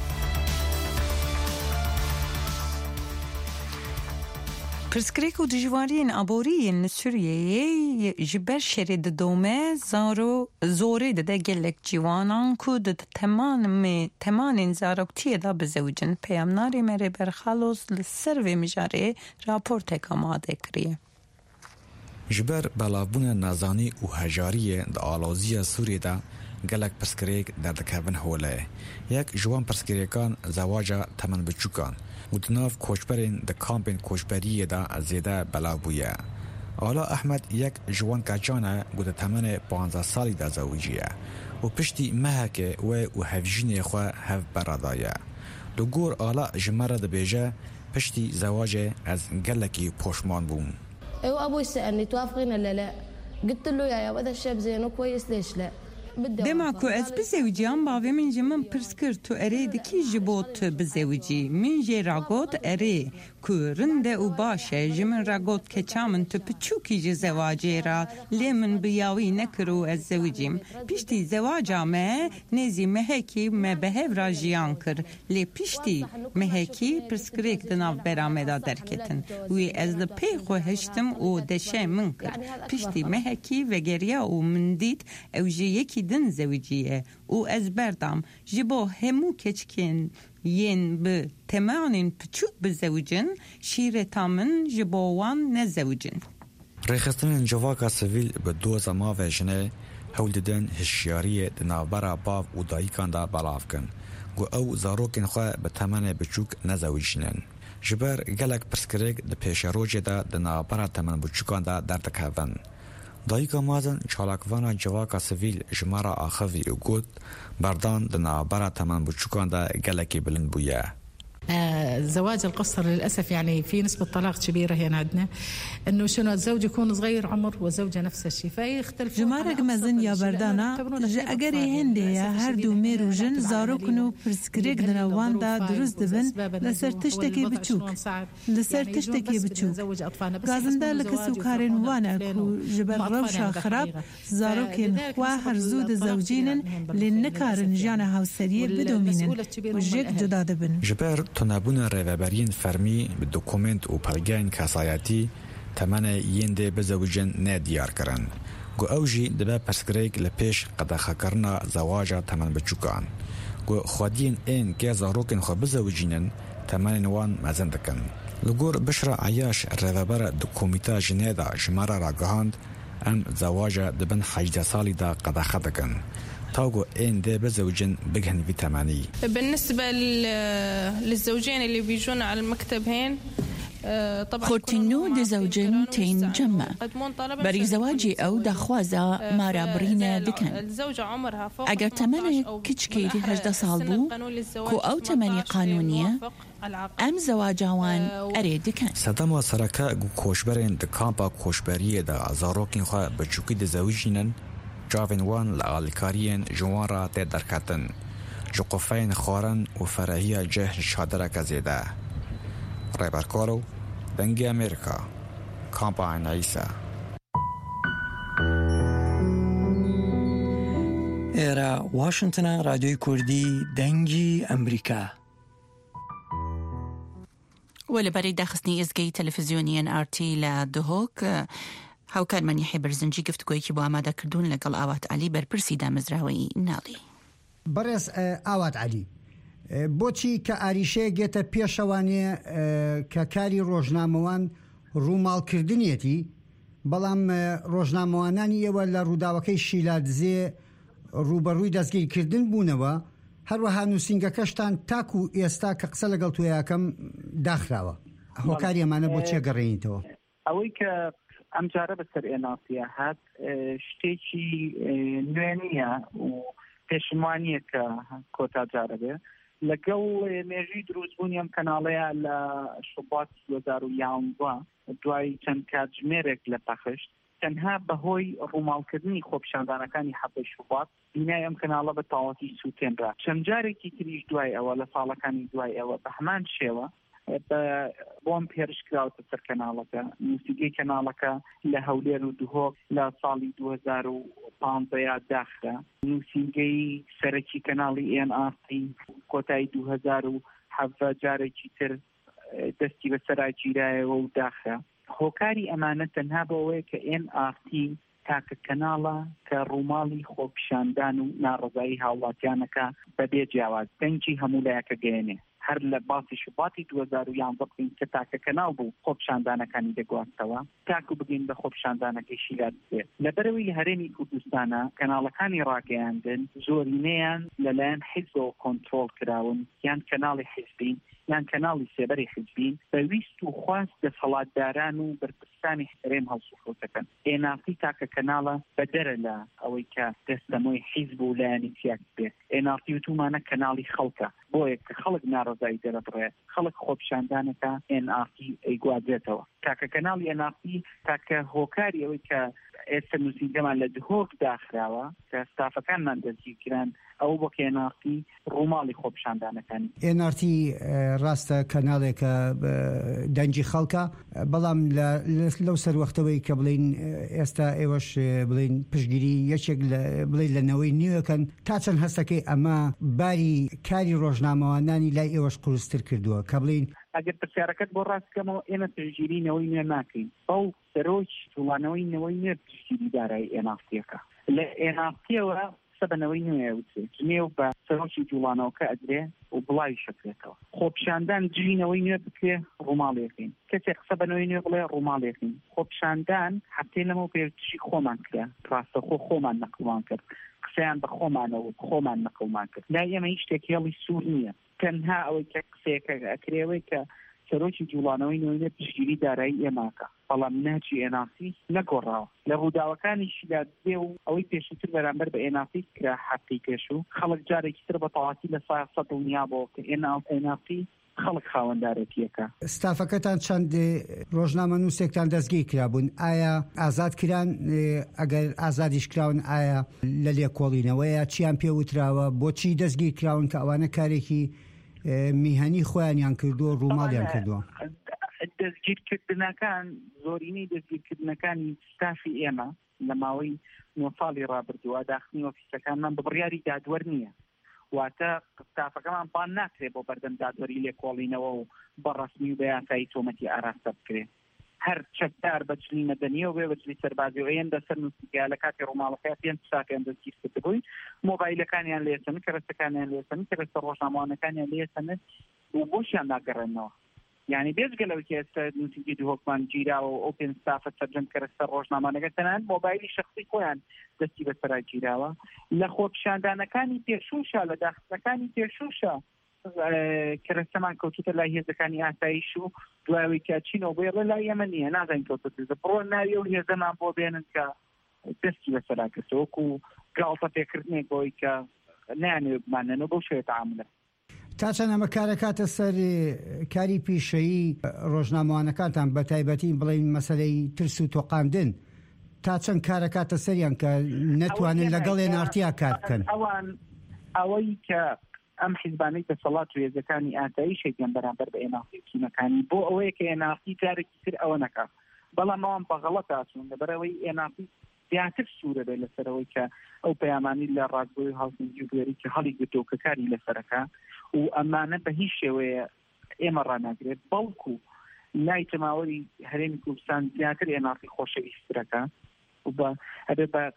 پرسکرێک و دژوارین ئابۆریین لە سووریەیە ji ber şerê didome zorê dide gelek cîwanan ku di temanên zaroktiyê da bizewicin. Peyamnarê me Rêber Xalos li ser vê mijarê raportek amade kiriye. ji ber belavbûna nazanî û hejariyê di alaziya Sûriyê de gelek pirsgirêk derdikevin holê. Yek ji wan pirsgirêkan zewaca temen biçûkan û di nav koçberên di kampên koçberiyê de zêde belav bûye. Ala Ehmed yek ji wan kecan e ku di temenê panzdeh salî de zewiciye û piştî mehekê wê û hevjînê xwe hev beradaye. Di gor Ala ji me re dibêje piştî zewacê ez gelekî poşman bûm. وأبوي سألني توافقين ولا لا؟ قلت له يا وهذا الشاب زين وكويس ليش لا؟ دما کو از بزوجیان باوی من جمن پرسکر تو اره دکی جبوت بزوجی من جی راگوت اره کو رنده و باشه جمن راگوت که چامن تو پچوکی جی زواجی را لیمن بیاوی نکرو از زوجیم پیشتی زواجا مه نزی مهکی مه بهو را جیان کر لی پیشتی مهکی پرسکریک دناو برامدا درکتن وی از لپی خو هشتم و دشه من کر پیشتی مهکی وگریا و من دید او جی یکی دن زوجیه او از بردم جبو همو کچکن ین به تمانین پچوک بزوجن شیرتامن جبوان نزوجن. ریخستن جواکا سویل به دو زماوه جنه هول ددن هشیاری دنابرا باو و دایکان دا بلاف کن گو او زاروکن خواه به تمن بچوک نزوجنن. جبر گلک پرسکریک د پیش روجه دا دنابرا تمن بچوکان دا دردکهون. دایکا مازن چالاکوانا جواکا سویل جمارا آخوی و گود بردان دنا برا تمن بچوکان دا گلکی بلند بویا. زواج القصر للأسف يعني في نسبة طلاق كبيرة هنا عندنا إنه شنو الزوج يكون صغير عمر وزوجة نفس الشيء فيختلف. جمارك مزن يا بردانا أجري هندي هر دو ميرو جن زارو كنو برسكريك دنا واندا دروز دبن لسر تشتكي بتشوك لسر تشتكي بتشوك غازندا لك سوكارين وانا كو جبر روشا خراب زارو كن خوا هر زود زوجين لنكارن جانا هاوسرية بدومينن وجيك جدا دبن. جبر تنابون ریوبرین فرمی به دوکومنت و پلگین کسایتی تمن ینده بزوجن ندیار کرن. گو اوجی دبه پرسکریک لپیش قدخه کرنا زواجا تمن بچوکان. گو خودین این که زاروکن خو بزوجینن تمن وان مزن دکن. لگور بشرا عیاش ریوبر دوکومیتا جنیدا جمارا را گهاند ام زواجا دبن حجده سالی دا قدخه دکن. تاغو ان ده بزوجين بجهن فيتاميني. بالنسبه للزوجين اللي بيجون على المكتب هين طبعا خورتينو دي زوجين تين جمع بري زواجي او دخوازا مارا برينا دكن اگر تمنى كيشكي دي هجده صالبو كو او تمني قانونية ام زواجاوان اري دكن سدما سرکا گو کوشبرین د کامپا کوشبریه د ازاروکین خو بچوکی د زوجینن جاوین وان لعالکارین جوان را تید درکتن جقفین خارن و فرهی جهن شادرک زیده ریبر کارو دنگی امریکا کامپاین عیسا ئێرە واشنگتنە رادیۆی کوردی دەنگی ئەمریکا. و لەبەرەی داخستنی ئێزگەی تەلەڤیزیۆنی ئار تی لە دهۆک هاوکارمانی حیبەرزنجی گفتگویەکی بۆ ئامادەکردوون لەگەڵ ئاوات عەلی بەرپرسی دامەزراوەی ناڵی. بەڕێز ئاوات عەلی، بۆچی کە ئاریشەیە گێتە پێشەوانێ کە کاری ڕۆژنامەوان ڕووماڵکردنیەتی، بەڵام ڕۆژنامەوانانی ئێوە لە ڕووداوەکەی شیلادزێ ڕوبەڕووی دەستگیرکردن بوونەوە، هەروەها نووسینگەکەشتان تاکو ئێستا کە قسە لەگەڵ توێیەکەم داخراوە. هۆکاری ئەمانە بۆ چێ گەڕێنیتەوە؟ ئەوەی کە ئەم جارە بەسەر ئێناسیە هات شتێکی نوێ نییە و پێشمانیە کە کۆتا جارە بێ. لەگەڵ مێژوی دروستبوونی ئەم کەناڵەیە لە شوبات دوو هەزار و یانزە دوای چەند کاتژمێرێک لە پەخشت، تەنها بەهۆی ڕووماڵکردنی خۆپیشاندانەکانی حەبەی شوبات بینای ئەم کەناڵە بە تەواوەتی سووتێنرا. چەند جارێکی تریش دوای ئەوە لە ساڵەکانی دوای ئەوە بە هەمان شێوە بۆم پێرش کراوەتە سەر کەناڵەکە. موسیقی کەناڵەکە لە هەولێر و دهۆک لە ساڵی دوو هەزار و پانزە داخرا. نووسینگەی سەرەکی کەناڵی ئێن ئار تی کۆتایی دوو هەزار و حەڤە جارێکی تر دەستی بەسەرا گیرایەوە و داخرا. هۆکاری ئەمانە تەنها بەوەیە کە ئێن ئار تی تاکە کەناڵە کە ڕووماڵی خۆپیشاندان و ناڕزایی هاوڵاتیانەکە بەبێ جیاواز دەنگی هەموو لایەکە گەێنێ. هەر لە باسی شوباتی دوو هەزار و یانزە بکەین کە تاکە کەناڵ بوو خۆپیشاندانەکانی دەگواستەوە، تاکو بگەین بە خۆپیشاندانەکەی شیلادزێ. لەبەرەوەی لە هەرێمی کوردستانە کەناڵەکانی ڕاگەیاندن زۆرینەیان لەلایەن حیزبەوە کۆنترۆڵ کراون، یان کەناڵی حیزبین یان کەناڵی سێبەری حیزبین، بەویست و خواست دەسەڵاتداران و بەرپرسانی هەرێم هەڵسوکەوتەکەن. ئێناسی تاکە کەناڵە بەدەرە لە ئەوەی کە دەستەمۆی حیزب و لایەنی سیاسی بێت. ئێناسی وتومانە کەناڵی خەڵکە، بۆیە کە خەڵک ناڕزایی دەرەبڕێت، خەڵک خۆپیشاندانەکە ئێن ئار تی ئەیگوادرێتەوە. تاکە کەناڵی ئێن ئار تی تاکە هۆکاری ئەوەی کە ئێستا نووسینگەمان لە دهۆک داخراوە کە ستافەکانمان دەستگیرکران، ئەو بۆ کە ئێن ئار تی ڕووماڵی خۆپیشاندانەکانی. ئێن ئار تی ڕاستە کەناڵێکە دەنگی خەڵکە، بەڵام لەو سەر وەختەوەی کە بڵین ئێستا ئێوەش بڵین پشتگیری یەکێک بڵین لەنەوەی نیوەکەن، تا چەند هەستەکەی ئەمە باری کاری ڕۆژنامەوانانی لای ئێوەش قورستر کردووە کە بڵین ئەگەر پرسیارەکەت بۆ ڕاستکەمەوە ئێمە پشتگیرینەوەی نوێ ناکەین. ئەو سەرۆک جوڵانەوەی نەوەی نوێ پشتگیری دارایی ئێن ئار تیەکە. لە ئێن ئار تیەوە سەبەنەوەی نوێ وچێ جنێو بە سەرۆکی جوڵانەوەکە ئەدرێ و بڵاوی شەکرێتەوە. خۆپیشاندان جینەوەی نوێ بکرێ ڕووماڵێکین، کەسێک قسەبەنەوەی نوێ بڵێ ڕووماڵێکین. خۆپیشاندان هەفتەی لەمەوە پێچی خۆمان کرا، ڕاستەخۆ خۆمان نەقڵمان کرد، قسەیان بە خۆمانەوە خۆمان نەقڵمان کرد. لای ئێمە هیچ شتێک هێڵی سوور نییە، تەنها ئەوەی کە قسەیەکە ئەکرێەوەی کە سەرۆکی جوڵانەوەی نوێ پشتگیری دارایی ئێماکە، بەڵام ناچی ئێن ئار تی نەگۆڕاوە. لە ڕووداوەکانی شیلادزێ و ئەوەی پێشووتر بەرامبەر بە ئێن ئار تی کرا هەفتەی پێشوو، خەڵک جارێکی تر بە تەواتی لە سەد دڵنیا بۆ کە ئێن ئار تی خەڵک خاوەندارەتیەکە. ستافەکەتان چەند ڕۆژنامە نووسێکتان دەستگیر کرابوون، ئایا ئازاد کران؟ ئەگەر ئازادیش کراون ئایا لە لێکۆڵینەوەیە چیان پێوتراوە؟ بۆچی دەستگیر کراون کە ئەوانە کارێکی میهنی خۆیانیان کردووە ڕووماڵیان کردووە؟ دەستگیرکردنەکان زۆرینەی دەستگیرکردنەکانی ستافی ئێمە لە ماوەی نۆ ساڵی ڕابردووە داخنی ئۆفیسەکانمان بە بڕیاری دادوەر نییە، واتە ستافەکەمان بان ناکرێت بۆ بەردەم دادوەری لێکۆڵینەوە و بە ڕەسمی و بە یاسایی تۆمەتی ئاراستە بکرێت. هەر چەکدار بەچلی مەدەنیە و بێ بەچلی سەربازی و ئێن دەسەر نووسینگە لە کاتی ڕووماڵەکەی پێنج ساکیان دەستگیر کردبووی، مۆبایلەکانیان لێسەن، کەرەستەکانیان لێسەن، کەرەستە ڕۆژنامەوانەکانیان لێسەن و بۆشیان ناگەڕێنەوە. یعنی بێجگەلەوەی کە ئێستا نووسینگی دهۆکمان گیراوە و ئۆپێن ستافە سەرجەم کەرەستە ڕۆژنامەوانەکە تەنان مۆبایلی شەخصی خۆیان دەستی بەسەرا گیراوە. لە خۆپیشاندانەکانی پێشووشە، لە داخستەکانی پێشووشە کەرەستەمان کەوتوتە لای هێزەکانی ئاسایش و دوایەوەی کە چینەوە بێڵێ لای ئێمە نییە، نازانین کەوتوتە بڕۆ ناویە و هێزەمان بۆ بێنن کە دەستی بەسەرا کردەوە وەکو گاڵتە پێکردنێک بۆی کە نایانێ بمانێنەوە بەو شێوە تەعاملە. تا چەند ئەمە کارەکاتە سەر کاری پیشەیی ڕۆژنامەوانەکانتان بە تایبەتی بڵین مەسەلەی ترس و تۆقاندن، تا چەند کارەکاتە سەریان کە نەتوانن لەگەڵ ئێن ئار تیا کار بکەن؟ ئەوان ئەوەی کە ئەم حیزبانەی دەسەڵات و هێزەکانی ئاسایشێکیان بەرامبەر بە ئێن ئار تی تیمەکانی بۆ ئەوەیە کە ئێن ئار تی جارێکی تر ئەوە نەکات، بەڵام ئەوان بە غەڵەت ئاچوون لەبەرەوەی ئێن ئار تی زیاتر سوورە بێت لەسەرەوەی کە ئەو پەیامانی لە ڕاستگۆی هاوسەنگی گوێری کە هەڵی گرتو کە کاری لەسەرەکە و ئەمانە بە هیچ شێوەیە ئێمە ڕاناگرێت بەڵکو لای تەماوەری هەرێمی کوردستان زیاتر ئێناقی خۆشەویستەکە و بە ئەبێ بە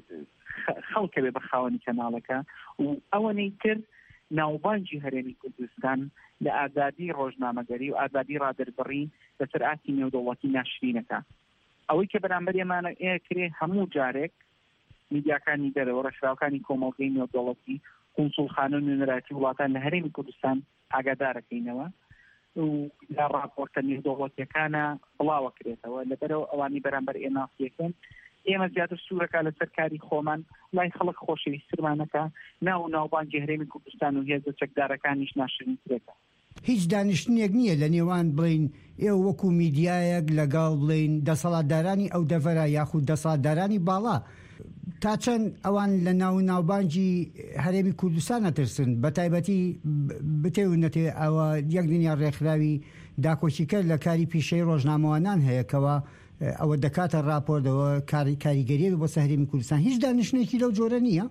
خەڵکە بێ بە خاوەنی کەناڵەکە و ئەوەنەی تر ناوبانجی هەرێمی کوردستان لە ئازادی ڕۆژنامەگەری و ئازادی ڕادەربڕی لەسەر ئاسی نێودەوڵەتی ناشرینەکە ئەوەی کە بەرامبەر ئێمانە ئێکرێ هەموو جارێک میدیاکانی دەرەوە ڕێکخراوەکانی کۆمەڵگەی نێودەوڵەتی قونسوڵخانە و نوێنەراتی وڵاتان لە هەرێمی کوردستان ئاگادارەکەینەوە و لە ڕاپۆرتە نێودەوڵەتیەکانە بڵاوەکرێتەوە لەبەرەوە ئەوانی بەرامبەر ئێناسیەکەن ئێمە زیاتر سوورەکە لەسەر کاری خۆمان لای خەڵک خۆشەویستترمانەکە ناو ناوبانگی هەرێمی کوردستان و هێزە چەکدارەکانیش ناشرینترێتە هیچ دانیشتنێک نییە لە نێوان بڵین ئێوە وەکو میدیایەک لەگەڵ بڵین دەسەڵاتدارانی ئەو دەڤەرە یاخود دەسەڵاتدارانی باڵا تا چەند ئەوان لە ناو ناوبانجی هەرێمی کوردستان نەترسن بە تایبەتی بتێونەتێ ئەوە یەک دنیا ڕێکخراوی داکۆچیکە لە کاری پیشەی ڕۆژنامەوانان هەیەکەوە ئەوە دەکاتە راپۆردەوە کاریگەریە بۆ هەرێمی کوردستان هیچ دانیشتێکی لەو جۆرە نییە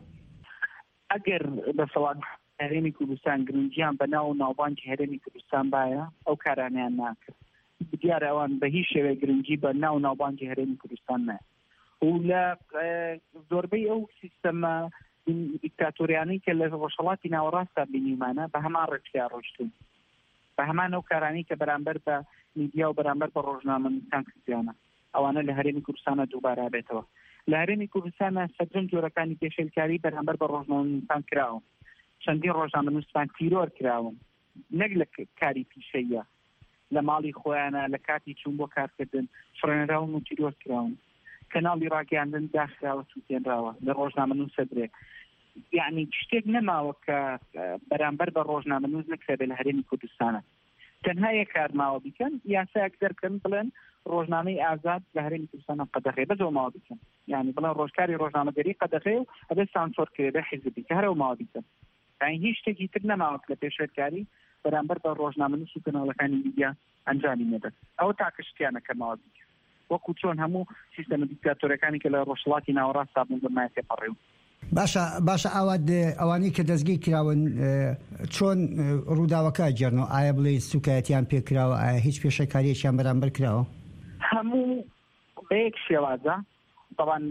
ئەگەر دەسەڵات هەرێمی کوردستان گرنگیان بە ناو ناوبانجی هەرێمی کوردستان باە ئەو کارانیان ناکرد دیارە ئەوان بە هیچ شێوەیە گرنگی بە ناو ناوبانجی هەرێمی کوردستان نایە و لە زۆربەی ئەو سیستەمە دیکتاتۆریانەی کە لە ڕۆژهەڵاتی ناوەڕاستە بینیمانە بە هەمان ڕێکخرا ڕۆیشتون بە هەمان ئەو کارانی کە بەرامبەر بە میدیا و بەرامبەر بە ڕۆژنامەنووسان کردیانە ئەوانە لە هەرێمی کوردستانە دووبارە بێتەوە لە هەرێمی کوردستانە سەرجەم جۆرەکانی پێشێلکاری بەرامبەر بە ڕۆژنامەنووسان کراون چەندین ڕۆژنامەنووسان تیرۆر کراون نەک لە کاری پیشەیە لە ماڵی خۆیانە لە کاتی چوون بۆ کارکردن فرێنراون و تیرۆر کراون کەناڵی ڕاگەاندن داخراوە سووتێنراوە لە ڕۆژنامەنووسە درێ یعنی شتێک نەماوە کە بەرامبەر بە ڕۆژنامەنووس نەکرێ لە هەرێمی کوردستانە تەنها یەک کارماوە بیکەن یاسایەک دەرکەن بڵێن ڕۆژنامەی ئازاد لە هەرێمی کوردستانە قەدەغێ بەجۆ ماوە بیکەن یعنی بڵێن ڕۆژکاری ڕۆژنامەگەری قەدەغێ و ئەبێ سانسۆر کرێ بە حیزبی کە هەرەوە ماوە بیکەن یعنی هیچ شتێکی تر نەماوە لە پێشێتکاری بەرامبەر بە ڕۆژنامەنووس و کەناڵەکانی میدیا ئەنجامی نەدەن ئەوە تاکە شتیانە کەماوە بیکەن وەکو چۆن هەموو سیستەمە دیکتاتۆرەکانی کە لە ڕۆژهەڵاتی ناوەڕاستدا بوون بەمایە تێپەڕێون باشە باشە ئاوات ئەوانەی کە دەستگیر کراون چۆن ڕووداوەکە جێرنەوە ئایا بڵێ سوکایەتیان پێکراوە ئایا هیچ پێشەکاریەکیان بەرامبەر کراوە هەموو بەیەک شێوازە طبعا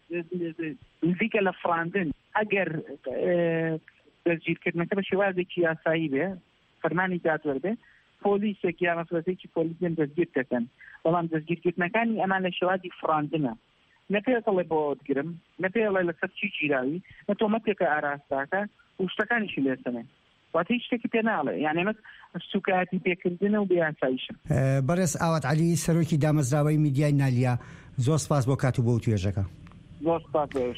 نزیکە لە فراندن ئەگەر دەستگیرکردنەکە بە شێوازێکی یاسایی بێ فەرمانی دادوەر بێ پۆلیسێک یا مەسئولەتێکی پۆلیسیان دەستگیر دەکەن بەڵام دەستگیرکردنەکانی ئەمان لە شێوازی فراندنە نەپێڵێ بۆ دگرم نەپێڵێ لەسەر چی گیراوی نە تۆمەتێکە ئاراستاکە و شتەکانیشی لێسەنێ واتە هیچ شتێکی پێ ناڵێ یعنی ئەمە سوکایەتی پێکردنە و بێیاساییشە. بەڕێز ئاوات عەلی سەرۆکی دامەزراوەی میدیای نالیا زۆر سپاس بۆ کات و بۆ توێژەکە. زۆر سپاس بەش.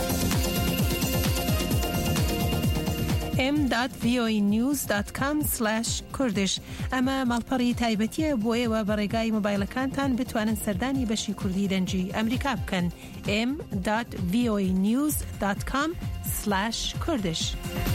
ام دات وی او ای نیوز دات کام سلاش کوردش ئەمە ماڵپەڕی تایبەتیە بۆ ئێوە بە ڕێگای مۆبایلەکانتان بتوانن سەردانی بەشی کوردی دەنجی ئەمریکا بکەن ام دات وی او ای نیوز دات کام سلاش کوردش.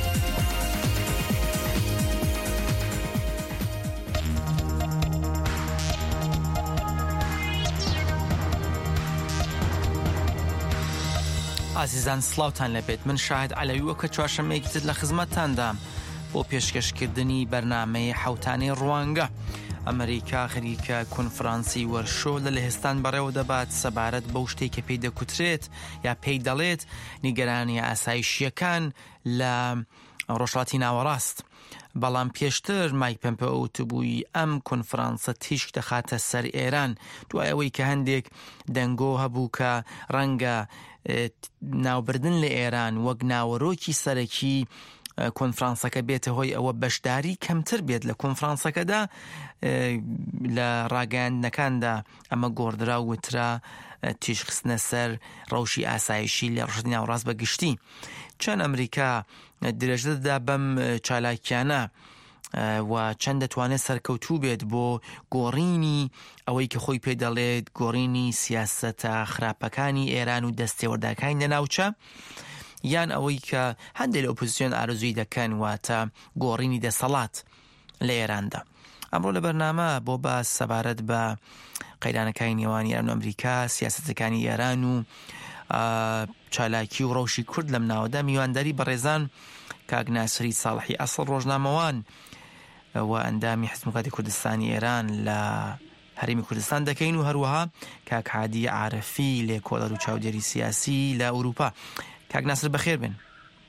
ئازیزان سڵاوتان لەبێت من شاهد عەلەویوە کە چوارشەممەیەکی تر لە خزمەتتاندا بۆ پێشکەشکردنی بەرنامەی حەوتانەی ڕوانگە ئەمریکا خەریکە کۆنفرانسی وەرشۆ لە لەهێستان بەڕێوە دەبات سەبارەت بەو شتێک کە پێی دەکوترێت یا پێی دەڵێت نیگەرانی ئاسایشیەکان لە ڕۆژهەڵاتی ناوەڕاست. بەڵام پێشتر مایک پۆمپێۆ وتبووی ئەم کۆنفرانسە تیشک دەخاتە سەر ئێران دوای ئەوەی کە هەندێک دەنگۆ هەبوو کە ڕەنگە ناوبردن لە ئێران وەک ناوەڕۆکی سەرەکی کۆنفرانسەکە بێتە هۆی ئەوە بەشداری کەمتر بێت لە کۆنفرانسەکەدا لە ڕاگەاندنەکاندا ئەمە گۆڕدرا وترا تیشخستنە سەر ڕەوشی ئاسایشی لە ڕۆژهەڵاتی ناوەڕاست بەگشتی. چەند ئەمریکا درێژدەدا بەم چالاکیانە و چەند دەتوانێت سەرکەوتوو بێت بۆ گۆڕینی ئەوەی کە خۆی پێ دەڵێت گۆڕینی سیاسەتە خراپەکانی ئێران و دەستێوەرداکانی لەناوچە یان ئەوەی کە هەندێک لە ئۆپۆزیسیۆن ئارەزووی دەکەن واتە گۆڕینی دەسەڵات لە ئێراندا. ئەمڕۆ لە بەرنامە بۆ باس سەبارەت بە قەیرانەکانی نێوانی ئێران و ئەمریکا سیاسەتەکانی ئێران و چالاکی و ڕەوشی کورد لەم ناوەدا میوانداری بەڕێزان کاک ناسری ساڵحی ئەسڵ ڕۆژنامەوان و ئەندامی حزب دموکراتی کوردستانی ئێران لە هەرێمی کوردستان دەکەین و هەروەها کاک عادی عارفی لێکۆڵەر و چاودێری سیاسی لە ئەوروپا. کاک ناسر بەخێر بن.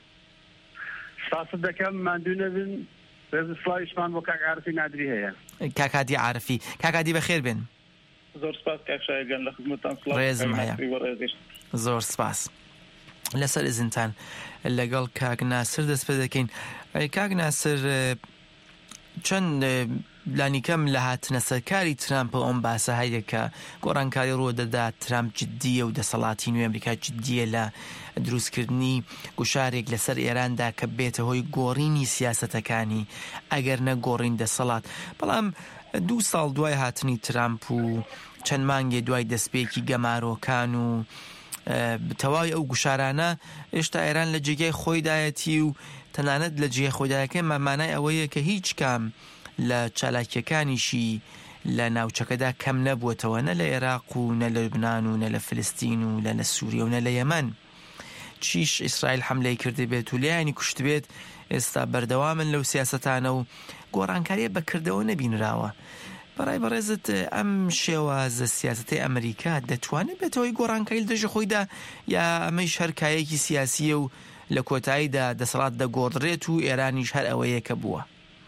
سپاس دەکەم ماندوو نەبن. ڕێز سڵاویشمان بۆ کاک عارفی نادری هەیە. کاک عادی عارفی کاک عادی بەخێر بن. زۆر سپاس کاک شایگان لە خزمەتتان. ڕێزم هەیە. زۆر سپاس. لەسەر ئزنتان لەگەڵ کاک ناسر دەست پێ دەکەین. کاک ناسر چەند لانیکەم لە هاتنە سەرکاری ترامپ ئەم باسە هەیە کە گۆڕانکاری ڕۆ دەدا ترامپ جددیە و دەسەڵاتی نوێ ئەمریکا جددیە لە دروستکردنی گوشارێک لەسەر ئێراندا کە بێتە هۆی گۆڕینی سیاسەتەکانی ئەگەر نەگۆڕین دەسەڵات. بەڵام دوو ساڵ دوای هاتنی ترامپ و چەند مانگێ دوای دەستپێکی گەمارۆکان و تەواوی ئەو گوشارانە ئێشتا ئێران لە جێگای خۆیدایەتی و تەنانەت لە جێ خۆیدایەکە مامانای ئەوەیە کە هیچ کام لە چالاکیەکانیشی لە ناوچەکەدا کەم نەبووەتەوە، نە لە عێراق و نە لە لوبنان و نە لە فلستین و لە نە سووریا و نە لە یەمەن. چیش ئیسرائیل حملەی کردی بێت و لایانی کوشت بێت ئێستا بەردەوامن لەو سیاسەتانە و گۆڕانکاریە بەکردەوە نەبینراوە. بەڕای بەڕێزت ئەم شێوازە سیاسەتی ئەمریکا دەتوانێت بێتەوەی گۆڕانکاری لە دژی خۆیدا یا ئەمەیش هەر کایەکی سیاسیە و لە کۆتاییدا دەسەڵات دەگۆڕێت و ئێرانیش هەر ئەوەیە کە بووە؟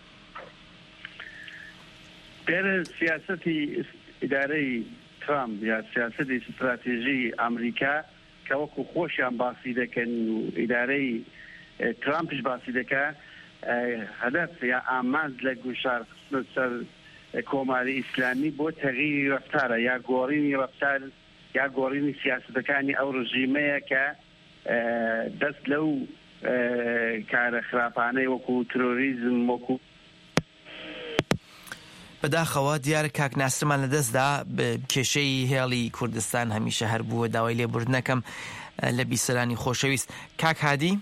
پێرە سیاسەتی ئیدارەی ترامپ یا سیاسەتی استراتێژی ئەمریکا کە وەکو خۆشیان باسی دەکەن و ئیدارەی ترامپش باسی دەکە هەدەف یا ئامانج لە گوشار سەر کۆماری ئیسلامی بۆ تەغییری ڕەفتارە یا گۆڕینی ڕەفتار یا گۆڕینی سیاسەتەکانی ئەو ڕژیمەیە کە دەست لەو کارە خراپانەی وەکو ترۆریزم وەکو بەداخەوە دیارە کاک ناسرمان لەدەستدا کێشەی هێڵی کوردستان هەمیشە هەر بووە داوای لێبوردنەکەم لە بیسەرانی خۆشەویست. کاک هادی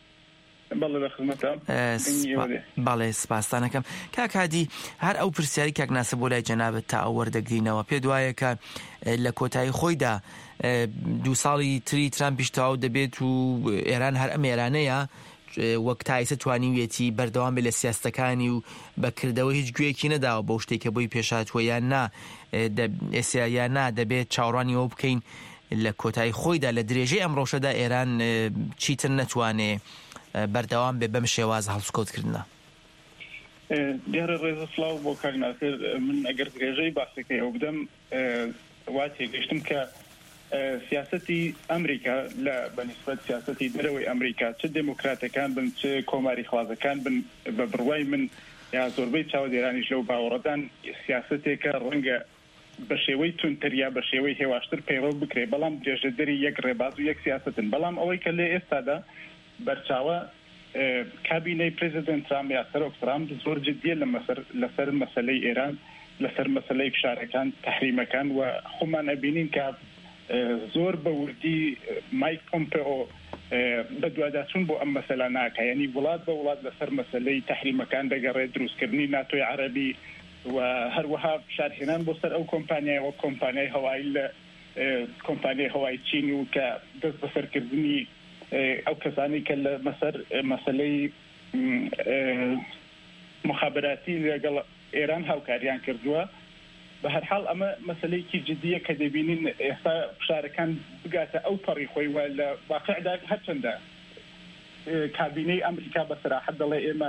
باڵێ سپاسانەکەم. کاک هادی هەر ئەو پرسیاری کاک ناسر بۆ لای جەنابەت تا ئەو وەردەگرینەوە پێ دوایە کە لە کۆتایی خۆیدا دوو ساڵی تری ترامپیش تەواو دەبێت و ئێران هەر ئەم ئێرانەیە وەک تایسە توانیوێتی بەردەوام بێ لە سیاستەکانی و بەکردەوە هیچ گوێیەکی نەداوە بەو شتێکە بۆی پێشاتوە یان نا ئێسیایان نا دەبێت چاوەڕانیەوە بکەین لە کۆتایی خۆیدا لە درێژەی ئەم ڕۆژەدا ئێران چیتر نەتوانێ بەردەوام بێ بەم شێوازە هەڵسکۆتکردنە. دیارە ڕێزە سڵاو بۆ کاک ناسر، من ئەگەر درێژەی باسەکەی ئەو بدەم وا تێگەشتم کە سیاسەتی ئەمریکا لە بەنسبەت سیاسەتی دەرەوەی ئەمریکا چ دموکراتەکان بن چ کۆماری خوازەکان بن بە بڕوای من یا زۆربەی چاودێرانیش لەو باوەڕەدان سیاسەتێکە ڕەنگە بە شێوەی تونتریا بە شێوەی هێواشتر پەیڕۆ بکرێ، بەڵام درێژەدەری یەک ڕێباز و یەک سیاستن. بەڵام ئەوەی کە لێ ئێستادا بەرچاوە کابینەی پرێزیدنت ترامپ یا سەرۆک ترامپ زۆر جددیە لەسەر مەسەلەی ئێران، لەسەر مەسەلەی فشارەکان تەحریمەکان و خۆمان ئەبینین کە زۆر بە وردی مایک پۆمپێۆ بە دوواداچوون بۆ ئەم مەسەلە ناکە، یعنی وڵات بە وڵات لەسەر مەسەلەی تەحریمەکان دەگەڕێت، دروستکردنی ناتۆی عەرەبی و هەروەها فشارهێنان بۆ سەر ئەو کۆمپانیای وەک کۆمپانیای هەوایی لە کۆمپانیای هەوایی چین و کە دەست بەسەرکردنی ئەو کەسانی کە لە مەسەر مەسەلەی مخابراتی لەگەڵ ئێران هاوکاریان کردووە. بە هەر حاڵ ئەمە مەسەلەیەکی جددیە کە دەبینین ئێستا فشارەکان بگاتە ئەو پەڕی خۆی و لە واقعدا هەرچەندە کابینەی ئەمریکا بە سەراحەت دەڵێ ئێمە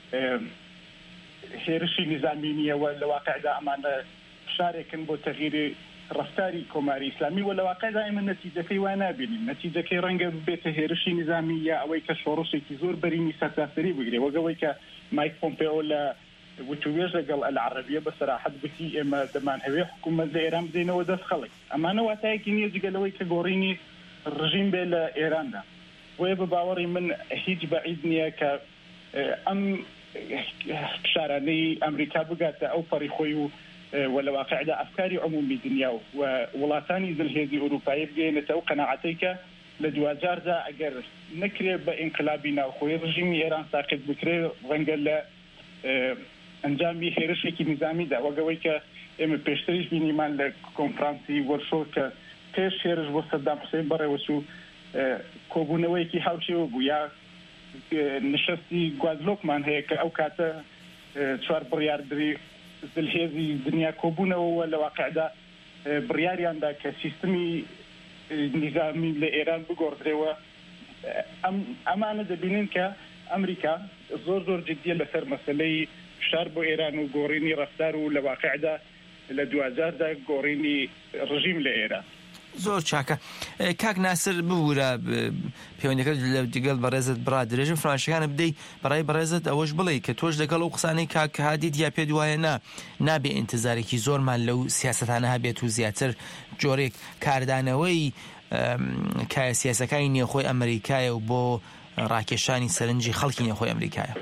هێرشی نظامی نیەوە، لە واقعدا ئەمانە فشارێکن بۆ تەغییری ڕفتاری کۆماری ئیسلامی و لە واقعدا ئێمە نەتیجەکەی وای نابینین. نەتیجەکەی ڕەنگە بێتە هێرشی نظامی یا ئەوەی کە شۆڕشێکی زۆر بەرینی سەرتاسەری بگرێ، وەگەوەی کە مایک پۆمپێۆ لە وتوێژ لەگەڵ العەرەبیە بە سەراحەت گوتی ئێمە دەمان هەوێ حکوومەت لە ئێران بدەینەوە دەست خەڵک. ئەمانە واتایەکی نییە جگەلەوەی کە گۆڕینی ڕژیم بێ لە ئێراندا. بۆیە بە باوەڕی من هیچ بەعید نییە کە ئەم فشارانەی ئەمریکا بگاتە ئەو پەڕی خۆی و وە لە واقعدا ئەفکاری عمومی دنیا و وڵاتانی دڵهێزی ئەوروپایی بگەێنێتە ئەو قەناعەتەی کە لە دوجاردا ئەگەر نەکرێ بە ئینقلابی ناوخۆی ڕژیمی ئێران ساقط بکرێ ڕەنگە لە ئەنجامی هێرشێکی نظامیدا، وەگەوەی کە ئێمە پێشتریش بینیمان لە کۆنفرانسی وەرشۆ کە پێش هێرش بۆ سەدام حوسێن بەڕێوەچوو کۆبوونەوەیەکی هاوچێوە بوو یا نشستی گوادلۆکمان هەیە کە ئەو کاتە چوار بڕیاردری دلهێزی دنیا کۆبوونەوە لە واقعدا بڕیاریاندا کە سیستمی نظامی لە ئێران بگۆڕدرێەوە. ئەمانە دەبینن کە ئەمریکا زۆر زۆر جدیە لەسەر مەسلەی شار بۆ ئێران و گۆڕینی ڕفتار و لە واقعدا لە دوازاردا گۆڕینی ڕژیم لە ئێران. زۆر چاکە کاک ناسر ببوورە پەیوەندەکە لە دیگەڵ بەڕێزت برا درێژە فرانشەکانە بدەی بەڕای بەڕێزت ئەوەش بڵێ کە تۆش لەگەڵ ئەو قسانەی کاک هادیت یا پێ دوایە نا نابێ ئینتزارێکی زۆرمان لەو سیاسەتانە هەبێت و زیاتر جۆرێک کاردانەوەی کایە سیاسەکانی نێخۆی ئەمریکایە و بۆ ڕاکێشانی سەرنجی خەڵکی نێخۆی ئەمریکایە.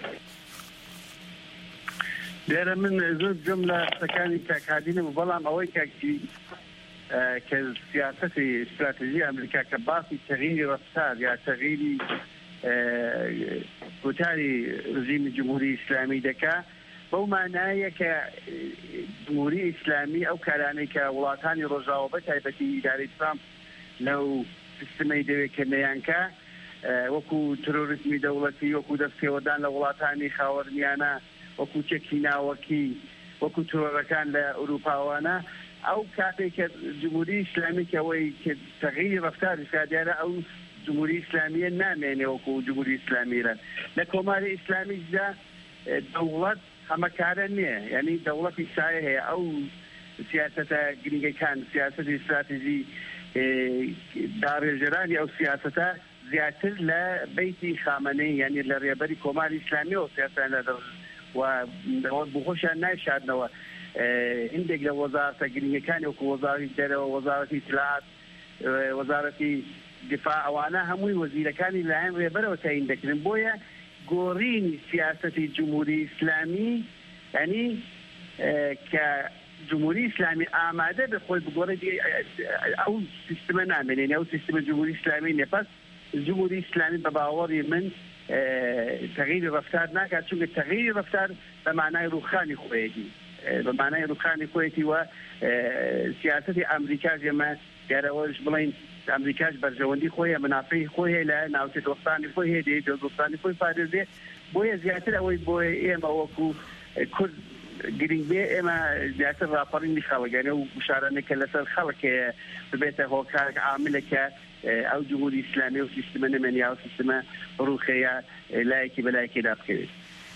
لێرە من زۆر جۆم لە قسەکانی کاکادینە و بەڵام ئەوەی کاکی کە سیاسەتی استراتیژی ئەمریکا کە باسی تەغییری ڕەفتار یا تەغییری گوتاری ڕژیمی جمهوری ئیسلامی دەکا بەو مانایە کە جمهوری ئیسلامی ئەو کارانەی کە وڵاتانی ڕۆژاوە بە تایبەتی ئیدارەی ترامپ لەو سیستەمەی دەوێتکردنەیانکە وەکو تۆرۆریزمی دەوڵەتی وەکو دەستپێوەدان لە وڵاتانی خاوەرمیانە وەکو چەکی ناوەکی وەکو تۆڕەکان لە ئەوروپاوانە ئەو کاتێک کە جمهوری ئیسلامی کەەوەی تەغییری ڕەفتاری دیارە ئەو جمهوری ئیسلامیە نامێنێ وەکو جمهوری ئیسلامیرە لە کۆماری ئیسلامیشدا دەوڵەت هەمەکارە نییە یعنی دەوڵەتی سایە هەیە ئەو سیاسەتە گرنگەکان سیاسەتی استراتیژی داڕێژەرانی ئەو سیاسەتە زیاتر لە بەیتی خامنەی یعنی لە ڕێبەری کۆماری ئیسلامی و سیاسەتان لە و بخۆشیان نایشاردنەوە هندێک لە وەزارەتە گرنگەکانی وەکو وەزارەتی دەرەوە وەزارەتی اطلاعات وەزارەتی دفاع ئەوانە هەمووی وەزیرەکانی لایەن ڕێبەرەوە تاین دەکردن بۆیە گۆڕینی سیاسەتی جمهوری ئیسلامی ینی کە جمهوری ئیسلامی ئامادە بخۆی بگۆڕێت ئەو سیستمە نامێنێنێ ئەو سیستمە جمهوری ئیسلامی نێپەس جمهوری ئیسلامی بە باوەڕی من تغییری ڕفتار ناکات چونکە تغییری ڕفتار بە مانای ڕوخانی خۆیەتی بە مانای ڕوخانی خۆیەتی وە سیاسەتی ئەمریکا ئێمە دیارەوەش بڵین ئەمریکاش بەرژەوەندی خۆیە منافعی خۆی هەیە لە ناوچە دۆستانی خۆی هەیە دێ دۆستانی خۆی پارێزێ بۆیە زیاتر ئەوەی بۆیە ئێمە وەکو کورد گرنگ بێ ئێمە زیاتر راپەڕینی خەڵکانە و گشارانێکە لەسەر خەڵکەیە ببێتە هۆکار عاملێکە ئەو جمهوری ئیسلامی و سیستمە نەمێنیا و سیستمە ڕوخەیە لایەکی بەلایەکێدا بکەوێت.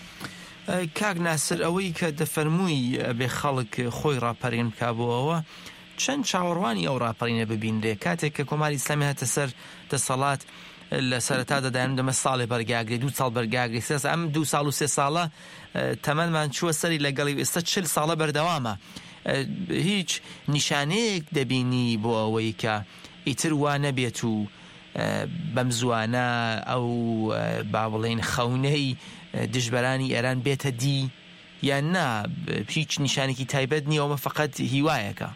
کاک ناسر ئەوەی کە دەفەرمووی بێ خەڵک خۆی ڕاپەڕین بکبووەوە چەند چاوەڕوانی ئەو ڕاپەڕینە ببینرێ کاتێک کە کۆماری ئیسلامی هاتە سەر دەسەڵات لە سەرەتا دەدایم دەمە ساڵێ بەرگاگری دوو ساڵ بەرگاگری سێ ئەم دوو ساڵ و سێ ساڵە تەمەنمان چووە سەری لەگەڵی ئێستا چل ساڵە بەردەوامە هیچ نیشانەیەک دەبینی بۆ ئەوەی کە ئیتر وا نەبێت و بەم زوانە ئەو با بڵێن خەونەی دژبەرانی ئێران بێتە دی یان نا هیچ نیشانێکی تایبەت نییە ئەومە فقط هیوایەکە.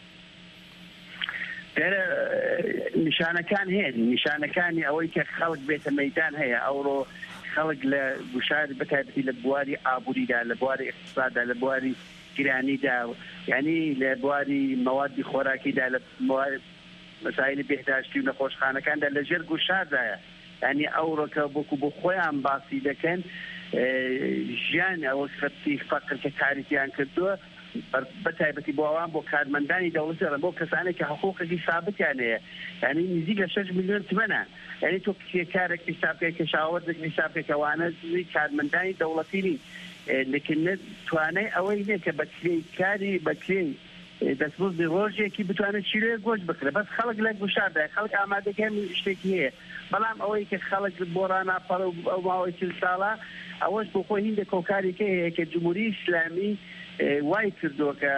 نیشانەکان هەیە نیشانەکانی ئەوەی کە خەڵک بێتە مەیدان هەیە ئەوڕۆ خەڵک لە گوشار بەتایبەتی لە بواری ئابووریدا لە بواری اقتصاددا لە بواری گرانیدا ینی لە بواری مەوادی خۆراکیدا لە مەسایلی بێهداشتی و نەخۆشخانەکاندا لە ژێر گوشاردایە ینی ئەوڕۆکە بۆکو بۆ خۆیان باسی دەکەن ژیان ئەوە خەتی فەقر کە کاریتیان کردووە بەتایبەتی بۆ ئەوان بۆ کارمەندانی دەوڵەتێ بۆ کەسانێک کە حقوقێکی ثابتیان هەیە ینی نزیک لە شەش میلیۆن تمەنە ینی تۆ کارێک حسابکەی کەشاوەردێک حسابێکەوانە کارمەندانی دەوڵەتی لەکن توانای ئەوەی نیە کە بەکرێی کاری بەکرێی دەستمزدی ڕۆژێکی بتوانێت چیرۆی گۆشت بکرێ بەس خەڵک لە گوشاردا خەڵک ئامادەکەمی شتێکی هەیە بەڵام ئەوەی کە خەڵک بۆ ڕاناپەڕە ئەو ماوەی چل ساڵە ئەوەش بۆ خۆی هیندێک کۆکارێکی هەیە کە جمهوری ئیسلامی وای کردووە کە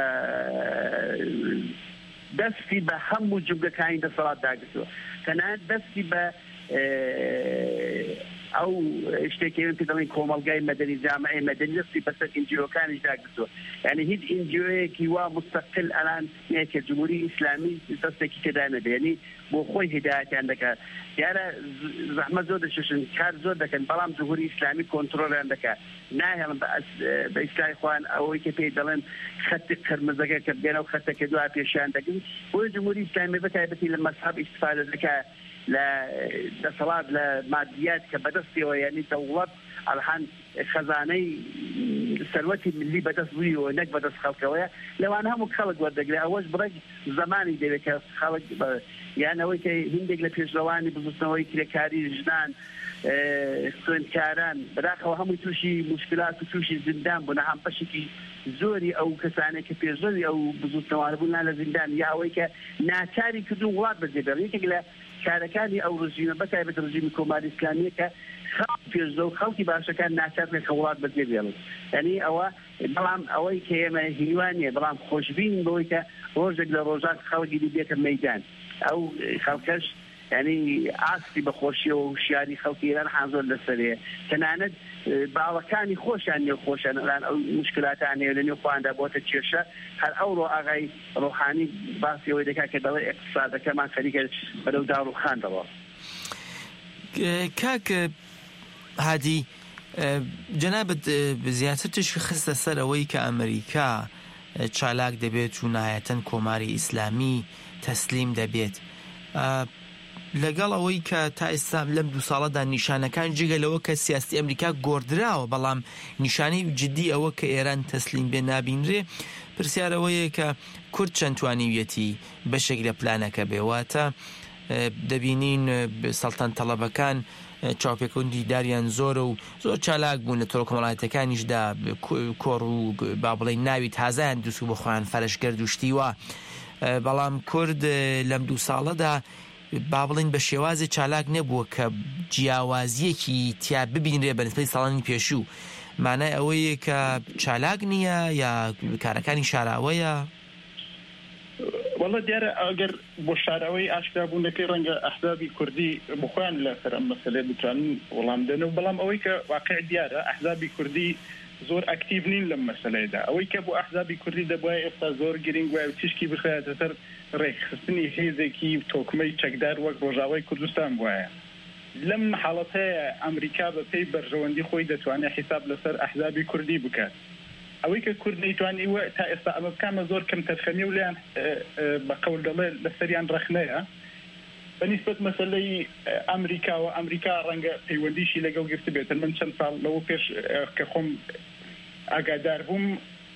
دەستی بە هەموو جوگەکانی دەسەڵات داگرتووە تەنانەت دەستی بە ئەو شتێکیان پێ دەڵێن کۆمەڵگای مەدەنی جامعەی مەدەنی دەستی بەسەر ئینجیۆکانی داگرتووە یعنی هیچ ئینجیۆیەکی وا مستەقل ئەلان نێکە جمهوری ئیسلامی دەستێکی تێدا نەبێ یعنی بۆ خۆی هدایەتیان دەکات دیارە زەحمەت زۆر دەشن کار زۆر دەکەن بەڵام جمهوری ئیسلامی کۆنتڕۆلیان دەکات ناهێڵن بە ئیسلای خوان ئەوەی کە پێی دەڵێن خەتی قرمزەکە کە بگەنە و خەتەکە دوای پێشیان دەگرن بۆی جمهوری ئیسلامی بەتایبەتی لە مەذهب ئیستیفادە دەکات لە دەسەڵات لە مادیات کە بەدەستیەوە یعنی دەوڵەت ئەلحان خەزانەی سەروەتی ملی بەدەست بوویەوە نەک بەدەست خەڵکەوەیە لەوان هەموو خەڵک وەردەگرێت ئەوەش بڕێک زمانی دەوێت کە خەڵک یانەوەی کە هندێک لە پێشلەوانی بزوستنەوەی کرێکاری ژنان خوێندکاران بەداخەوە هەمووی تووشی مشکلات و تووشی زیندان بوون هەم بەشێکی زۆری ئەو کەسانێک کە پێشەوی ئەو بزوستنەوانە بوون لە زیندان یا ئەوەی کە ناچاری کردو وڵات بەجێبێت یەکێک لە کارەکانی ئەو ڕژیمە بەتایبەت ڕژیمی کۆماری ئیسلامیە کە خەڵک پێشدە و خەڵکی باشەکان ناچار بێت کە وڵات بەجێبێڵن یعنی ئەوە بەڵام ئەوەی کە ئێمە هیوانیە بەڵام خۆشببین بەوەی کە ڕۆژێک لە ڕۆژات خەڵکی بێتە مەیدان ئەو خەڵکەش ینی ئاستی بەخۆشیەوە و شیاری خەڵکی ئێران حازۆر لەسەرەیە تەنانەت باوەکانی خۆشیان نێو خۆشیان ئەلان ئەو مشکلاتان هەیە لە نێو خۆیاندا بۆتە کێشە هەر ئەوڕۆ ئاغای ڕۆحانی باسیەوەی دەکات کە دەڵێ ئێقتصادەکەمان خەریکە بەرەو داڕوخان دەڵێ کاک هادی جەنابەت زیاتر تشی خستە سەر ئەوەی کە ئەمریکا چالاک دەبێت و نایەتەن کۆماری ئیسلامی تەسلیم دەبێت لەگەڵ ئەوەی کە تا ئێستا لەم دوو ساڵەدا نیشانەکان جگەلەوە کە سیاستی ئەمریکا گۆڕدراوە بەڵام نیشانەی جددی ئەوە کە ئێران تەسلیم بێ نابینرێ پرسیارەوەیە کە کورد چەند توانیویەتی بەشێک لە پلانەکە بێواتە دەبینین سەڵتان تەڵەبەکان چاوپێکەوەندی داریان زۆرە و زۆر چالاک بوون لە تۆڕە کۆمەڵایەتەکانیشدا کۆڕ و با بڵێ ناوی تازایان دووسو بە خۆیان فەرشگەرد و شتیوە بەڵام کورد لەم دوو ساڵەدا با بڵین بە شێوازی چالاک نەبووە کە جیاوازیەکی تیا ببینرێ بە نسبەی ساڵانی پێشوو مانای ئەوەیە کە چالاک نییە یا کارەکانی شاراوەیە والله دیارە ئەگەر بۆ شاراوەی ئاشکرابوونەکەی ڕەنگە ئەحزابی کوردی بخۆیان لەسەر ئەم مەسەلەی بتوانن وەڵام دەنەوە بەڵام ئەوەی کە واقع دیارە ئەحزابی کوردی زۆر ئەکتیڤ نین لەم مەسەلەیدا ئەوەی کە بۆ ئەحزابی کوردی دەبووە ئێستا زۆر گرنگ وایە تشکی بخوێتە سەر ڕێکخستنی هێزێکی تۆکمەی چەکدار وەک ڕۆژاوای کوردستان وایە لەم حاڵەتەیە ئەمریکا بە پێی بەرژەوەندی خۆی دەتوانێت حیساب لەسەر ئەحزابی کوردی بکات ئەوەی کە کورد نەیتوانیوە تا ئێستا ئەمە بکامە زۆر کەم تەرخەمی و لیان بە قەول دەڵێ لەسەریان ڕەخنەیە بەنسبەت مەسەلەی ئەمریکا و ئەمریکا ڕەنگە پەیوەندیشی لەگەڵ گرفت بێتن من چەند ساڵ لەوە پێش کە خۆم ئاگادار بووم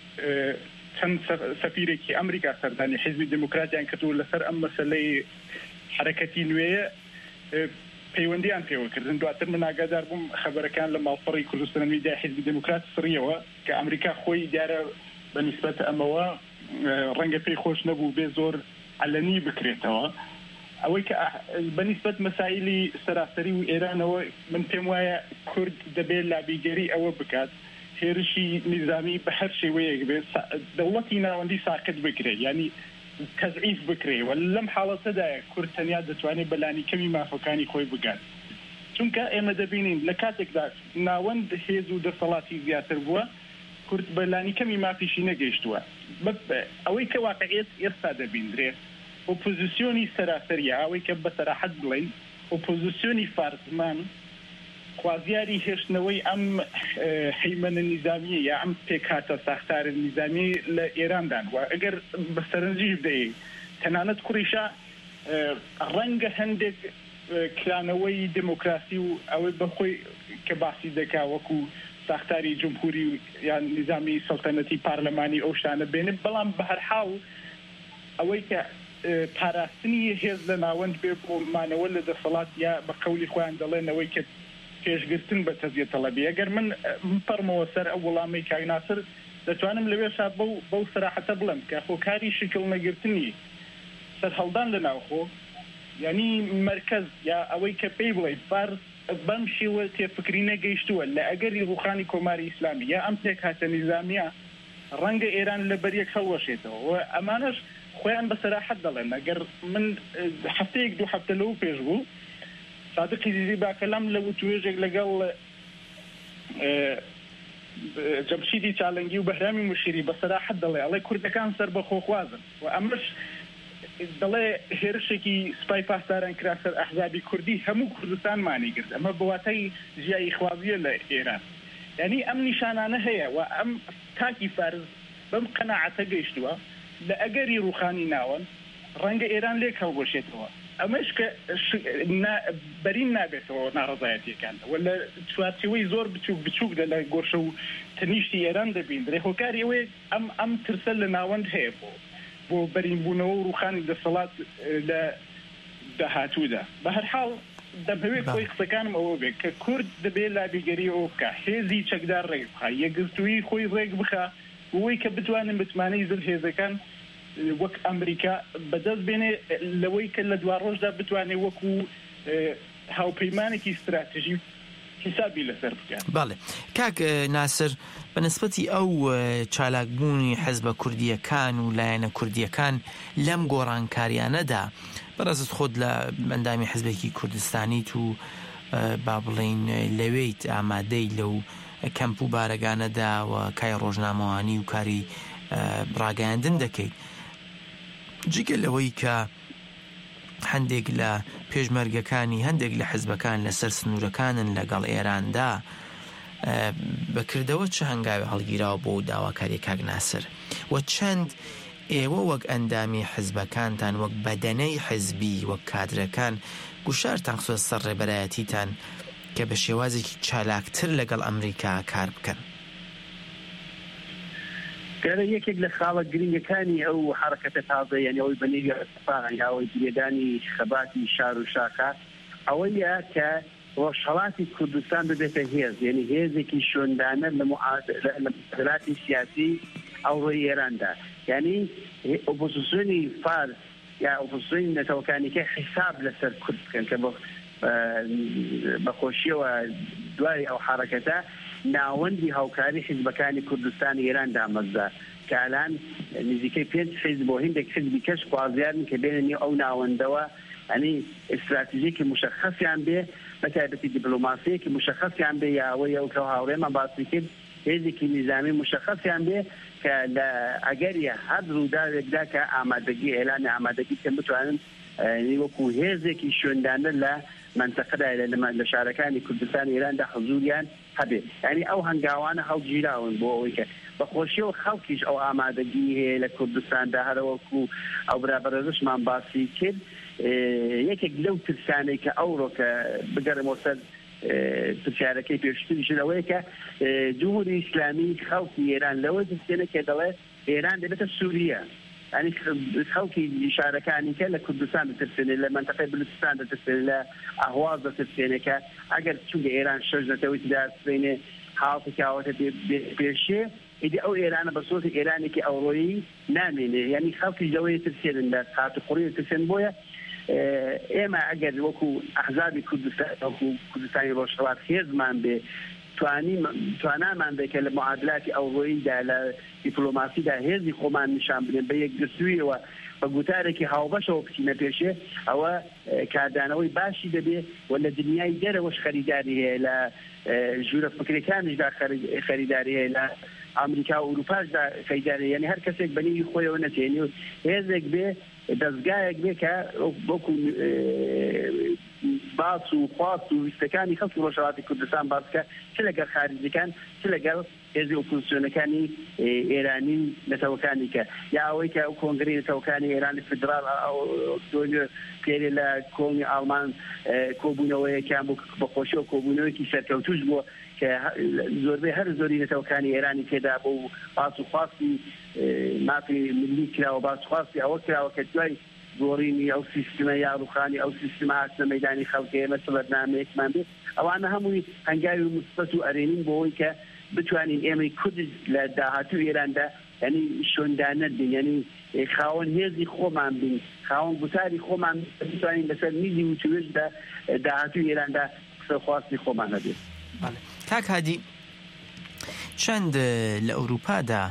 چەند سەفیرێکی ئەمریکا سەردانی حیزبی دموکراتیان کردو لەسەر ئەم مەسەلەی حرەکەتی نوێیە پەیوەندیان پێوەکردن دواتر من ئاگادار بووم خەبەرەکان لە ماڵپەڕی کوردستان میدیای حیزبی دموکرات سڕیەوە کە ئەمریکا خۆی دیارە بەنسبەت ئەمەوە ڕەنگە پێی خۆش نەبوو بێ زۆر علەنی بکرێتەوە ئەوەی کە بەنسبەت مەسائلی سەراسەری و ئێرانەوە من پێم وایە کورد دەبێت لابیگەری ئەوە بکات هێرشی نظامی بە هەر شێوەیەک بێت دەوڵەتی ناوەندی ساکت بکرێت ینی تەزعیف بکرێ و لەم حاڵەتەدایە کورد تەنیا دەتوانێت بەلانی کەمی مافەکانی خۆی بگات چونکە ئێمە دەبینین لە کاتێکدا ناوەند هێز و دەسەڵاتی زیاتر بووە کورد بەلانی کەمی مافیشی نەگەیشتووە ئەوەی کە واقعیت ئێستا دەبیندرێت ئۆپۆزیسیۆنی سەراسەریە ئەوەی کە بە سەراحەت بڵێن ئۆپۆزیسیۆنی فارزمان خوازیاری هێشتنەوەی ئەم حیمەنە نیزامیە یا ئەم پێکاتە ساختارە نیزامی لە ئێراندان و ئەگەر بە سەرنجی بدەیە تەنانەت کوڕیشە ڕەنگە هەندێک کلانەوەی دموکراسی و ئەوەی بەخۆی کە باسی دەکا وەکو ساختاری جمهوری یان نیزامی سەڵتەنەتی پارلەمانی ئەو شانە بێنێت بەڵام بە هەر حاڵ ئەوەی کە پاراستنی هێز لە ناوەند بێ بۆ مانەوە لە دەسەڵات یا بە قەولی خۆیان دەڵێنەوەی کە پێشگرتن بە تەزیە تەڵەبی ئەگەر من پەرمەوە سەر ئەو وەڵامی کاک ناسر دەتوانم لەوێشا بەو بەو سەراحەتە بڵم کە خۆکاری شکل نەگرتنی سەر هەڵدان لە ناوخۆ یعنی مرکز یا ئەوەی کە پێی بڵێ فارس بەم شێوە تێفکری نەگەیشتووە لە ئەگەری ڕوخانی کۆماری ئیسلامی یا ئەم پێکهاتە نیزامیە ڕەنگە ئێران لە بەریەک هەڵوەشێتەوە و ئەمانەش خۆیان بە سەراحەت دەڵێن ئەگەر من هەفتەیەک دوو هەفتە لەو پێش بوو صادقی زیزی باکەلام لە وتوێژێک لەگەڵ جەمشیدی چالەنگی و بەهرامی مشیری بەسەراحەت دەڵێ ئەڵێ کوردەکان سەر بە خۆخوازن و ئەمەش دەڵێ هێرشێکی سوپای پاسداران کرا سەر ئەحزابی کوردی هەموو کوردستانمانی کرد ئەمە بەواتای ژیایی خوازیە لە ئێران یعنی ئەم نیشانانە هەیە و ئەم تاکی فارز بەم قەناعەتە گەیشتووە لە ئەگەری ڕوخانی ناوەن ڕەنگە ئێران لێک هەڵگۆشێتەوە ئەمەش کە بەرین نابێتەوە ناڕزایەتیەکان ولا چوارچەوەی زۆر بچوک بچوک لە لای گۆرشە و تەنیشتی ئێران دەبین درێ هۆکاری ئەوەیە ئەم ئەم ترسە لە ناوەند هەیە بۆ بۆ بەرینبوونەوە و ڕوخانی دەسەڵات لە داهاتوودا بە هەر حاڵ دەبەوێت خۆی قسەکانم ئەوە بێت کە کورد دەبێت لابیگەری ئەوە بکە هێزی چەکدار ڕێک بخە یەکگرتووی خۆی ڕێک بخە بۆی کە بتوانن بتمانەی زل هێزەکان وەک ئەمریکا بەدەست بێنێ لەوەی کە لە دوا ڕۆژدا بتوانێت وەکو هاوپەیمانێکی استراتژی حسابی لەسەر بکەن. بەڵێ کاک ناسر بەنسبەتی ئەو چالاکبوونی حەزبە کوردیەکان و لایەنە کوردیەکان لەم گۆڕانکاریانەدا بەڕاست خۆت لە ئەندامی حەزبێکی کوردستانیت و با بڵێن لەوێیت ئامادەی لەو کەمپ و بارەگانەدا و کای ڕۆژنامەوانی و کاری ڕاگەیاندن دەکەیت جگە لەوەی کە هەندێک لە پێشمەرگەکانی هەندێک لە حزبەکان لەسەر سنوورەکانن لەگەڵ ئێراندا بەکردەوە چه هەنگاوی هەڵگیراوە بۆ داواکاری کاک ناسر و چەند ئێوە وەک ئەندامی حزبەکانتان وەک بەدەنەی حزبی وەک کادرەکان گوشارتان خسۆ سەر ڕێبەرایەتیتان کە بە شێوازێکی چالاکتر لەگەڵ ئەمریکا کار بکەن کەرە یەکێک لە خاڵە گرنگەکانی ئەو حرەکەتە تازە یعنی ئەوەی بەنێوی ئەسپان یا ئەوەی درێدانی خەباتی شار و شاخە ئەوەیە کە ڕۆژهەڵاتی کوردستان ببێتە هێز یعنی هێزێکی شۆندانە لە معادلاتی سیاسی ئەوڕۆی ئێراندا یعنی ئۆپۆزیسیۆنی فارس یا ئۆپۆزیسیۆنی نەتەوەکانیکە حساب لەسەر کورد بکەن کە بەخۆشیەوە دوای ئەو حرەکەتە ناوەندی هاوکاری حیزبەکانی کوردستانی ئێران دامەزدا کە ئالان نزیکەی پێنج حیزب بۆ هەندێک حیزبی کەش خوازیارن کە بێننی ئەو ناوەندەوە ئەنی استراتیژیکی مشخصیان بێ بەتایبەتی دیپلۆماسیەکی مشخصیان بێ یا ئەوەی ئەو کە هاوڕێمان باسی کرد هێزێکی نیزامی مشخصیان بێ کە لە ئەگەریە هەر ڕووداوێکدا کە ئامادەگی ئێلانی ئامادەگی کە بتوانن وەکو هێزێکی شوێندانە لە منطقەدا لە شارەکانی کوردستانی ئێراندا حضوریان هەبێت ینی ئەو هەنگاوانە هەڵگیراون بۆ ئەوەی کە بەخۆشیەوە خەڵکیش ئەو ئامادەگی هەیە لە کوردستاندا هەرەوەکو ئەو برابەرەشمان باسی کرد یەکێک لەو ترسانەی کە ئەوڕۆ کە بگەڕێمەوە سەر پرسیارەکەی پێشتریشن ئەوەیە کە جمهوری ئیسلامی خەڵکی ئێران لەوە دەستێنە کە دەڵێ ئێران دەبێتە سووریە ینی خەڵکی شارەکانی کە لە کوردستان دەترسێنێ لە منطقەی بلوچستان دەترسێنێ لە ئەهواز دەترسێنێ کە ئەگەر چونکە ئێران شەش نەتەوەی دەستێنێ حاڵی کاوەتە پێشێ ئیدی ئەو ئێرانە بە سۆتی ئێرانێکی ئەوڕۆیی نامێنێ ینی خەڵکی لەوەی ترسێنن لە قاتوقڕی ترسێن بۆیە ئێمە ئەگەر وەکو ئەحزابی کوردستان وەکو کوردستانی ڕۆژهەڵات هێزمان بێ توانامان بێ کە لە معادلاتی ئەوڕۆییدا لە دیپلۆماسیدا هێزی خۆمان نیشان بدەین بە یەکگرتوویەوە بە گوتارێکی هاوبەشەوە بچینە پێشێ ئەوە کاردانەوەی باشی دەبێ و لە دنیای دەرەوەش خەریداری هەیە لە ژوورە فکرەکانیشدا خەریداری هەیە لە ئەمریکا و ئوروپاشدا خەریداری یعنی هەر کەسێک بەنیوی خۆیەوە نەچێنی و هێزێک بێ دەستگایەک بێ کە وەکو باس و خواست و ویستەکانی خەڵکی ڕۆژهەڵاتی کوردستان باسکە چ لەگەڵ خارجیەکان چ لەگەڵ هێزی ئۆپۆزیسیۆنەکانی ئێرانی نەتەوەکانی کە یا ئەوەی کە ئەو کۆنگرەی نەتەوەکانی ئێرانی فدرال پێرێ لە کۆنی ئاڵمان کۆبوونەوەیەکیان بوو بەخۆشیەوە کۆبوونەوەیەکی سەرکەوتوش بووە کە زۆربەی هەر زۆری نەتەوەکانی ئێرانی تێدا بۆ باس و خواستی مافی ملی کراوە باس خواستی ئەوە کراوە کە دوای گۆڕینی ئەو سیستمە یاڕوخانی ئەو سیستمە هاتنە مەیدانی خەڵکی ئێمە چ بەرنامەیەکمان بێت ئەوانە هەمووی هەنگاوی مثبەت و ئەرێنین بۆ ئەوەی کە بتوانین ئێمەی کورد لە داهاتوو ئێراندا ینی شۆندانە بین ینی خاوەن هێزی خۆمان بین خاوەن گوتاری خۆمان بتوانین لەسەر میزی و توێژدا داهاتوو ئێراندا قسە خواستی خۆمان هەبێت. کاک هادی چەند لە ئەوروپادا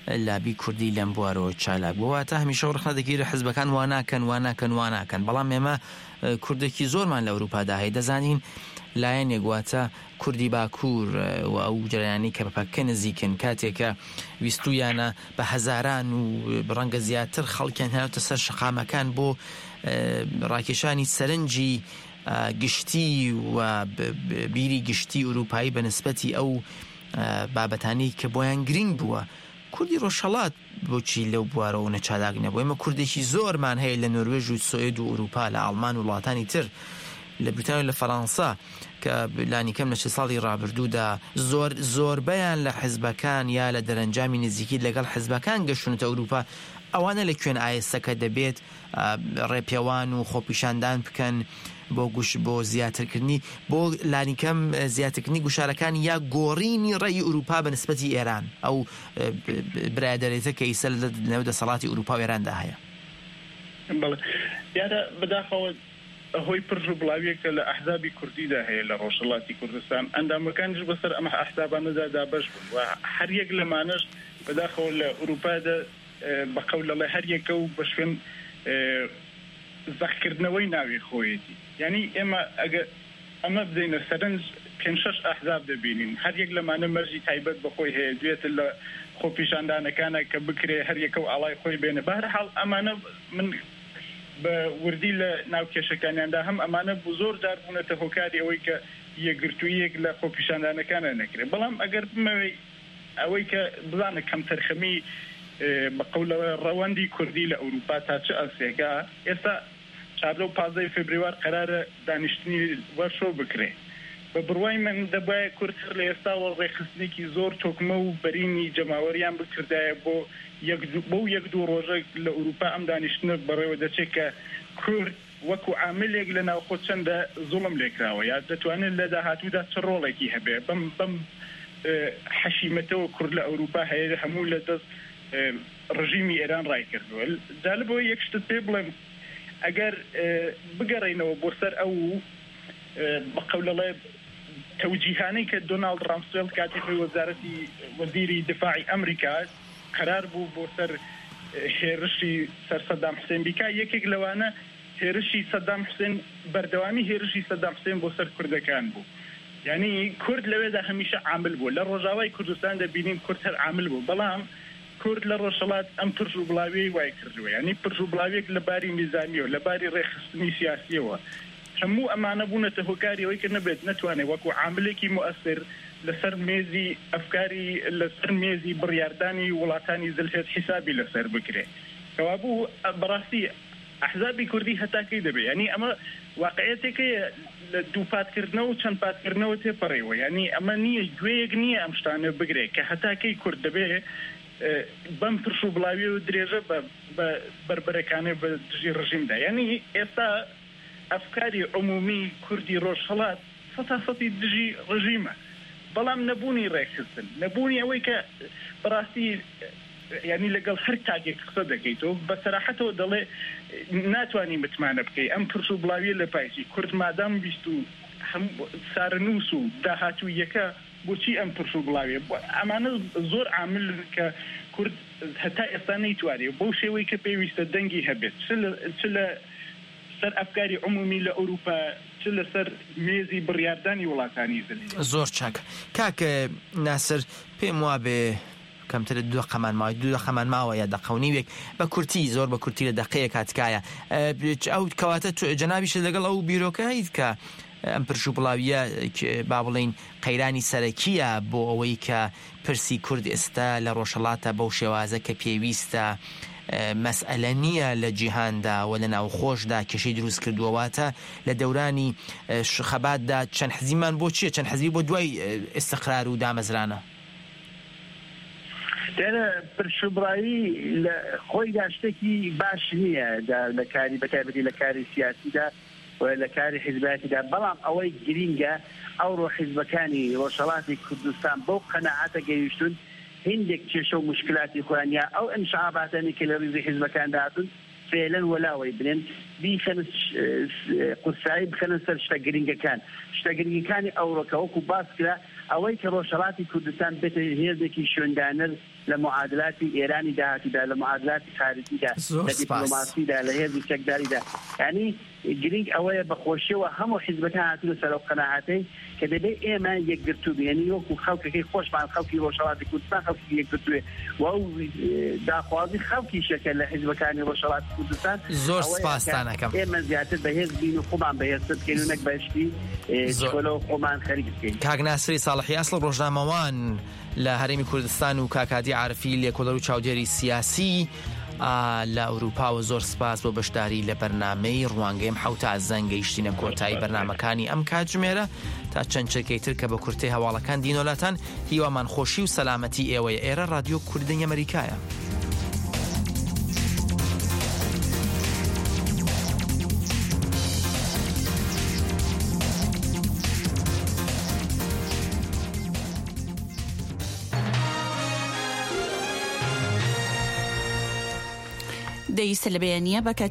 لابی کوردی لەم بوارەوە چالاک بووە تا هەمیشە ڕخنە دەگیرە حزبەکان واناکەن واناکەن واناکەن بەڵام ئێمە کوردێکی زۆرمان لە ئەوروپادا هەیە دەزانین لایەنێک واتە کوردی باکوور و ئەو جەرایانی کە بەپەکە نزیکن کاتێکە ویستویانە بە هەزاران و ڕەنگە زیاتر خەڵکیان هێناوتە سەر شەقامەکان بۆ ڕاکێشانی سەرنجی گشتی و بیری گشتی ئوروپایی بە نسبەتی ئەو بابەتانی کە بۆیان گرنگ بووە کوردی ڕۆژهەڵات بۆچی لەو بوارەوە نەچالاک نەبوو ئێمە کوردێکی زۆرمان هەیە لە نۆروێژ و سوێد و ئوروپا لە ئاڵمان و وڵاتانی تر لە بریتانیا لە فەڕەنسا کە لانی کەم لە چه ساڵی ڕابردوودا زۆر زۆربەیان لە حزبەکان یا لە دەرەنجامی نزیکی لەگەڵ حزبەکان گەشتونەتە ئوروپا ئەوانە لە کوێن ئایسەکە دەبێت ڕێپێوان و خۆپیشاندان بکەن بۆ گوش بۆ زیاترکردنی بۆ لانیکەم زیاترکردنی گوشارەکان یا گۆڕینی ڕێی ئوروپا بە نسبەتی ئێران ئەو برادەرێتە کە ئیسە لە نێو دەسەڵاتی ئوروپا و ئێراندا هەیە. بەڵێ یارە بەداخەوە هۆی پرژ و بڵاویەکە لە ئەحزابی کوردیدا هەیە لە ڕۆژهەڵاتی کوردستان ئەندامەکانش بەسەر ئەمە ئەحزابانەدا دابەش بوون و هەر یەک لەمانەش بەداخەوە لە ئوروپادا بە قەولەڵێ هەر یەکە و بە شوێن زەخکردنەوەی ناوی خۆیەتی یعنی ئێمە ئەگە ئەمە بدەینە سەرنج پێنج شەش ئەحزاب دەبینین هەر یەک لەمانە مەرجی تایبەت بەخۆی هەیە دوێتە لە خۆپیشاندانەکانە کە بکرێ هەر یەکە و ئاڵای خۆی بێنە بەهەرحاڵ ئەمانە من بە وردی لە ناوکێشەکانیاندا هەم ئەمانە بوو زۆر جار بوونەتە هۆکاری ئەوەی کە یەکگرتوویەک لە خۆپیشاندانەکانە نەکرێت بەڵام ئەگەر بمەوەی ئەوەی کە بزانە کەم تەرخەمی بە قەولەوە ڕەوەندی کوردی لە ئەوروپا تا چه ئەسێکە ئێستا چاردە و پازدەی فێبریوار قەرارە دانیشتنی وەرشۆ بکرێ بە بڕوای من دەبایە کورتتر لە ئێستاوە ڕێخستنێکی زۆر تۆکمە و بەرینی جەماوەریان بکردایە بۆ بۆ یەک دوو ڕۆژێک لە ئوروپا ئەم دانیشتنە بەڕێوە دەچێت کە کورد وەکو عاملێک لە ناوخۆ چەندە زوڵم لێکراوە یا دەتوانێت لە داهاتوودا چ ڕۆڵێکی هەبێ بەم بەم حەشیمەتەوە کورد لە ئەوروپا هەیە هەموو لە دەست ڕژیمی ئێران ڕای کردووە جالبەوە یەک شتت پێ بڵێم ئەگەر بگەڕێنەوە بۆ سەر ئەو بە قەولەڵێ تەوجیهانەی کە دۆناڵد ڕامسفێلد کاتێک وەزارەتی وەزیری دفاعی ئەمریکا قرار بوو بۆ سەر هێرشی سەر سەدام حوسێن بیکا یەکێک لەوانە هێرشی سەدام حوسێن بەردەوامی هێرشی سەدام حوسێن بۆ سەر کوردەکان بوو یعنی کورد لەوێدا هەمیشە عامل بوو لە ڕۆژاوای کوردستان دەبینین کورد هەر عامل بوو بەڵام کورد لە ڕۆژهەڵات ئەم پرژ و بڵاوی وای کردووە یعنی پرژ و بڵاوێک لە باری میزانیەوە لە باری ڕێخستنی سیاسیەوە هەموو ئەمانە بوونەتە هۆکاری ئەوەی کە نەبێت نەتوانێت وەکو عاملێکی مؤثر لەسەر مێزی ئەفکاری لەسەر مێزی بڕیاردانی وڵاتانی زلهێت حیسابی لەسەر بکرێت کەوا بوو بەڕاستی ئەحزابی کوردی هەتاکەی دەبێت ینی ئەمە واقعەتێکەیە لە دوو پاتکردنەوە و چەند پاتکردنەوە تێپەڕێەوە ینی ئەمە نییە گوێیەک نییە ئەم شتانە بگرێت کە هەتاکەی کورد دەبێت بەم پرش و بڵاوی و درێژە بە بربەرەکانە بە دژی ڕژیمدا یعنی ئێستا ئەفکاری عمومی کوردی ڕۆژهەڵات سەتاسەتی دژی ڕژیمە بەڵام نەبوونی ڕێکخستن نەبوونی ئەوەی کە بەڕاستی ینی لەگەڵ هەر تاگێک قسە دەکەیتەوە بە سەراحەتەوە دەڵێ ناتوانانی متمانە بکەی ئەم پرس و بڵاویە لە پایسی کورد مادام بیست و سارنووس و داهاتوو یەکە بۆچی ئەم پرس و بڵاوێ ئەمانە زۆر عامل کە کورد هەتا ئێستا نەیتوانێت بەو شێوەی کە پێویستە دەنگی هەبێت چ لە سەر ئەفکاری عمومی لە ئەوروپا چ لەسەر مێزی بڕیاردانی وڵاتانی زلی زۆر چاک کاکە ناسر پێم وابێ کەمتر دو قەمان ماوەی دو دەقەمان ماوە یا دەقەونیوێک بە کورتی زۆر بە کورتی لە دەقەیە کاتکایە ئەو کەواتە جەنابیش لەگەڵ ئەو بیرۆکەیت کە ئەم پرش و بڵاویە با بڵین قەیرانی سەرەکیە بۆ ئەوەی کە پرسی کورد ئێستا لە ڕۆژهەڵاتە بەو شێوازە کە پێویستە مەسئلە نییە لە جیهاندا و لە ناوخۆشدا کێشەی دروست کردووەواتە لە دەورانی خەباتدا چەند حزیمان بۆ چییە چەند حزبی بۆ دوای ئێستقرار و دامەزرانە دیارە پرشوبڕایی لە خۆیدا شتێکی باش نییە لە کاری بەتایبەتی لە کاری سیاسیدا لە کاری حیزبەتیدا بەڵام ئەوەی گرینگە ئەوڕۆ حیزبەکانی ڕۆژهەڵاتی کوردستان بەو قەنەعەتە گەیشتون هندێک کێشە و مشکلاتی خۆیانیا ئەو ئەنشعاباتانی کە لە ڕیزی حیزبەکاندا هاتون فعلەن وەلاوەی بنێن بیخەن قورسایی بخەنە سەر شتە گرینگەکان شتە گرینگەکانی ئەوڕۆکە وەکو باس کرا ئەوەی کە ڕۆژهەڵاتی کوردستان بێتە هێزێکی شوێندانەر لمعادلات إيراني دهاتي ده لمعادلات خارجية لدبلوماسي ده لهذه الشكداري ده يعني جرينج أوية بخوشي وهم حزبتها هاتلو سلو قناعاتي كده بي إيما يقدرتو يعني يوكو خوكي كي خوش مع الخوكي وشرات كردستان خوكي يقدرتو وهو داخوازي خوكي شكل لحزب كاني وشرات كردستان زور سپاستانه كم إيما زيادة بهز بينو قمان بهز كيلونك باشتي شكلو قمان خارج كين كاغ ناصری صالحی اصل روزنامه‌وان لە هەرێمی کوردستان و کاکادی عارفی لێکۆڵەر و چاودێری سیاسی لە ئەوروپا و زۆر سپاس بۆ بەشداری لە بەرنامەی ڕوانگەیم حوتا زەنگ گەیشتینە کۆتایی بەرنامەکانی ئەم کاتژمێرە تا چەند چرکەیتر کە بە کورتەی هەواڵەکان دینۆلاتان هیوامان خۆشی و سەلامەتی ئێوەیە. ئێرە رادیۆ کوردی ئەمریکایە. دەی سەلبەیانیە بە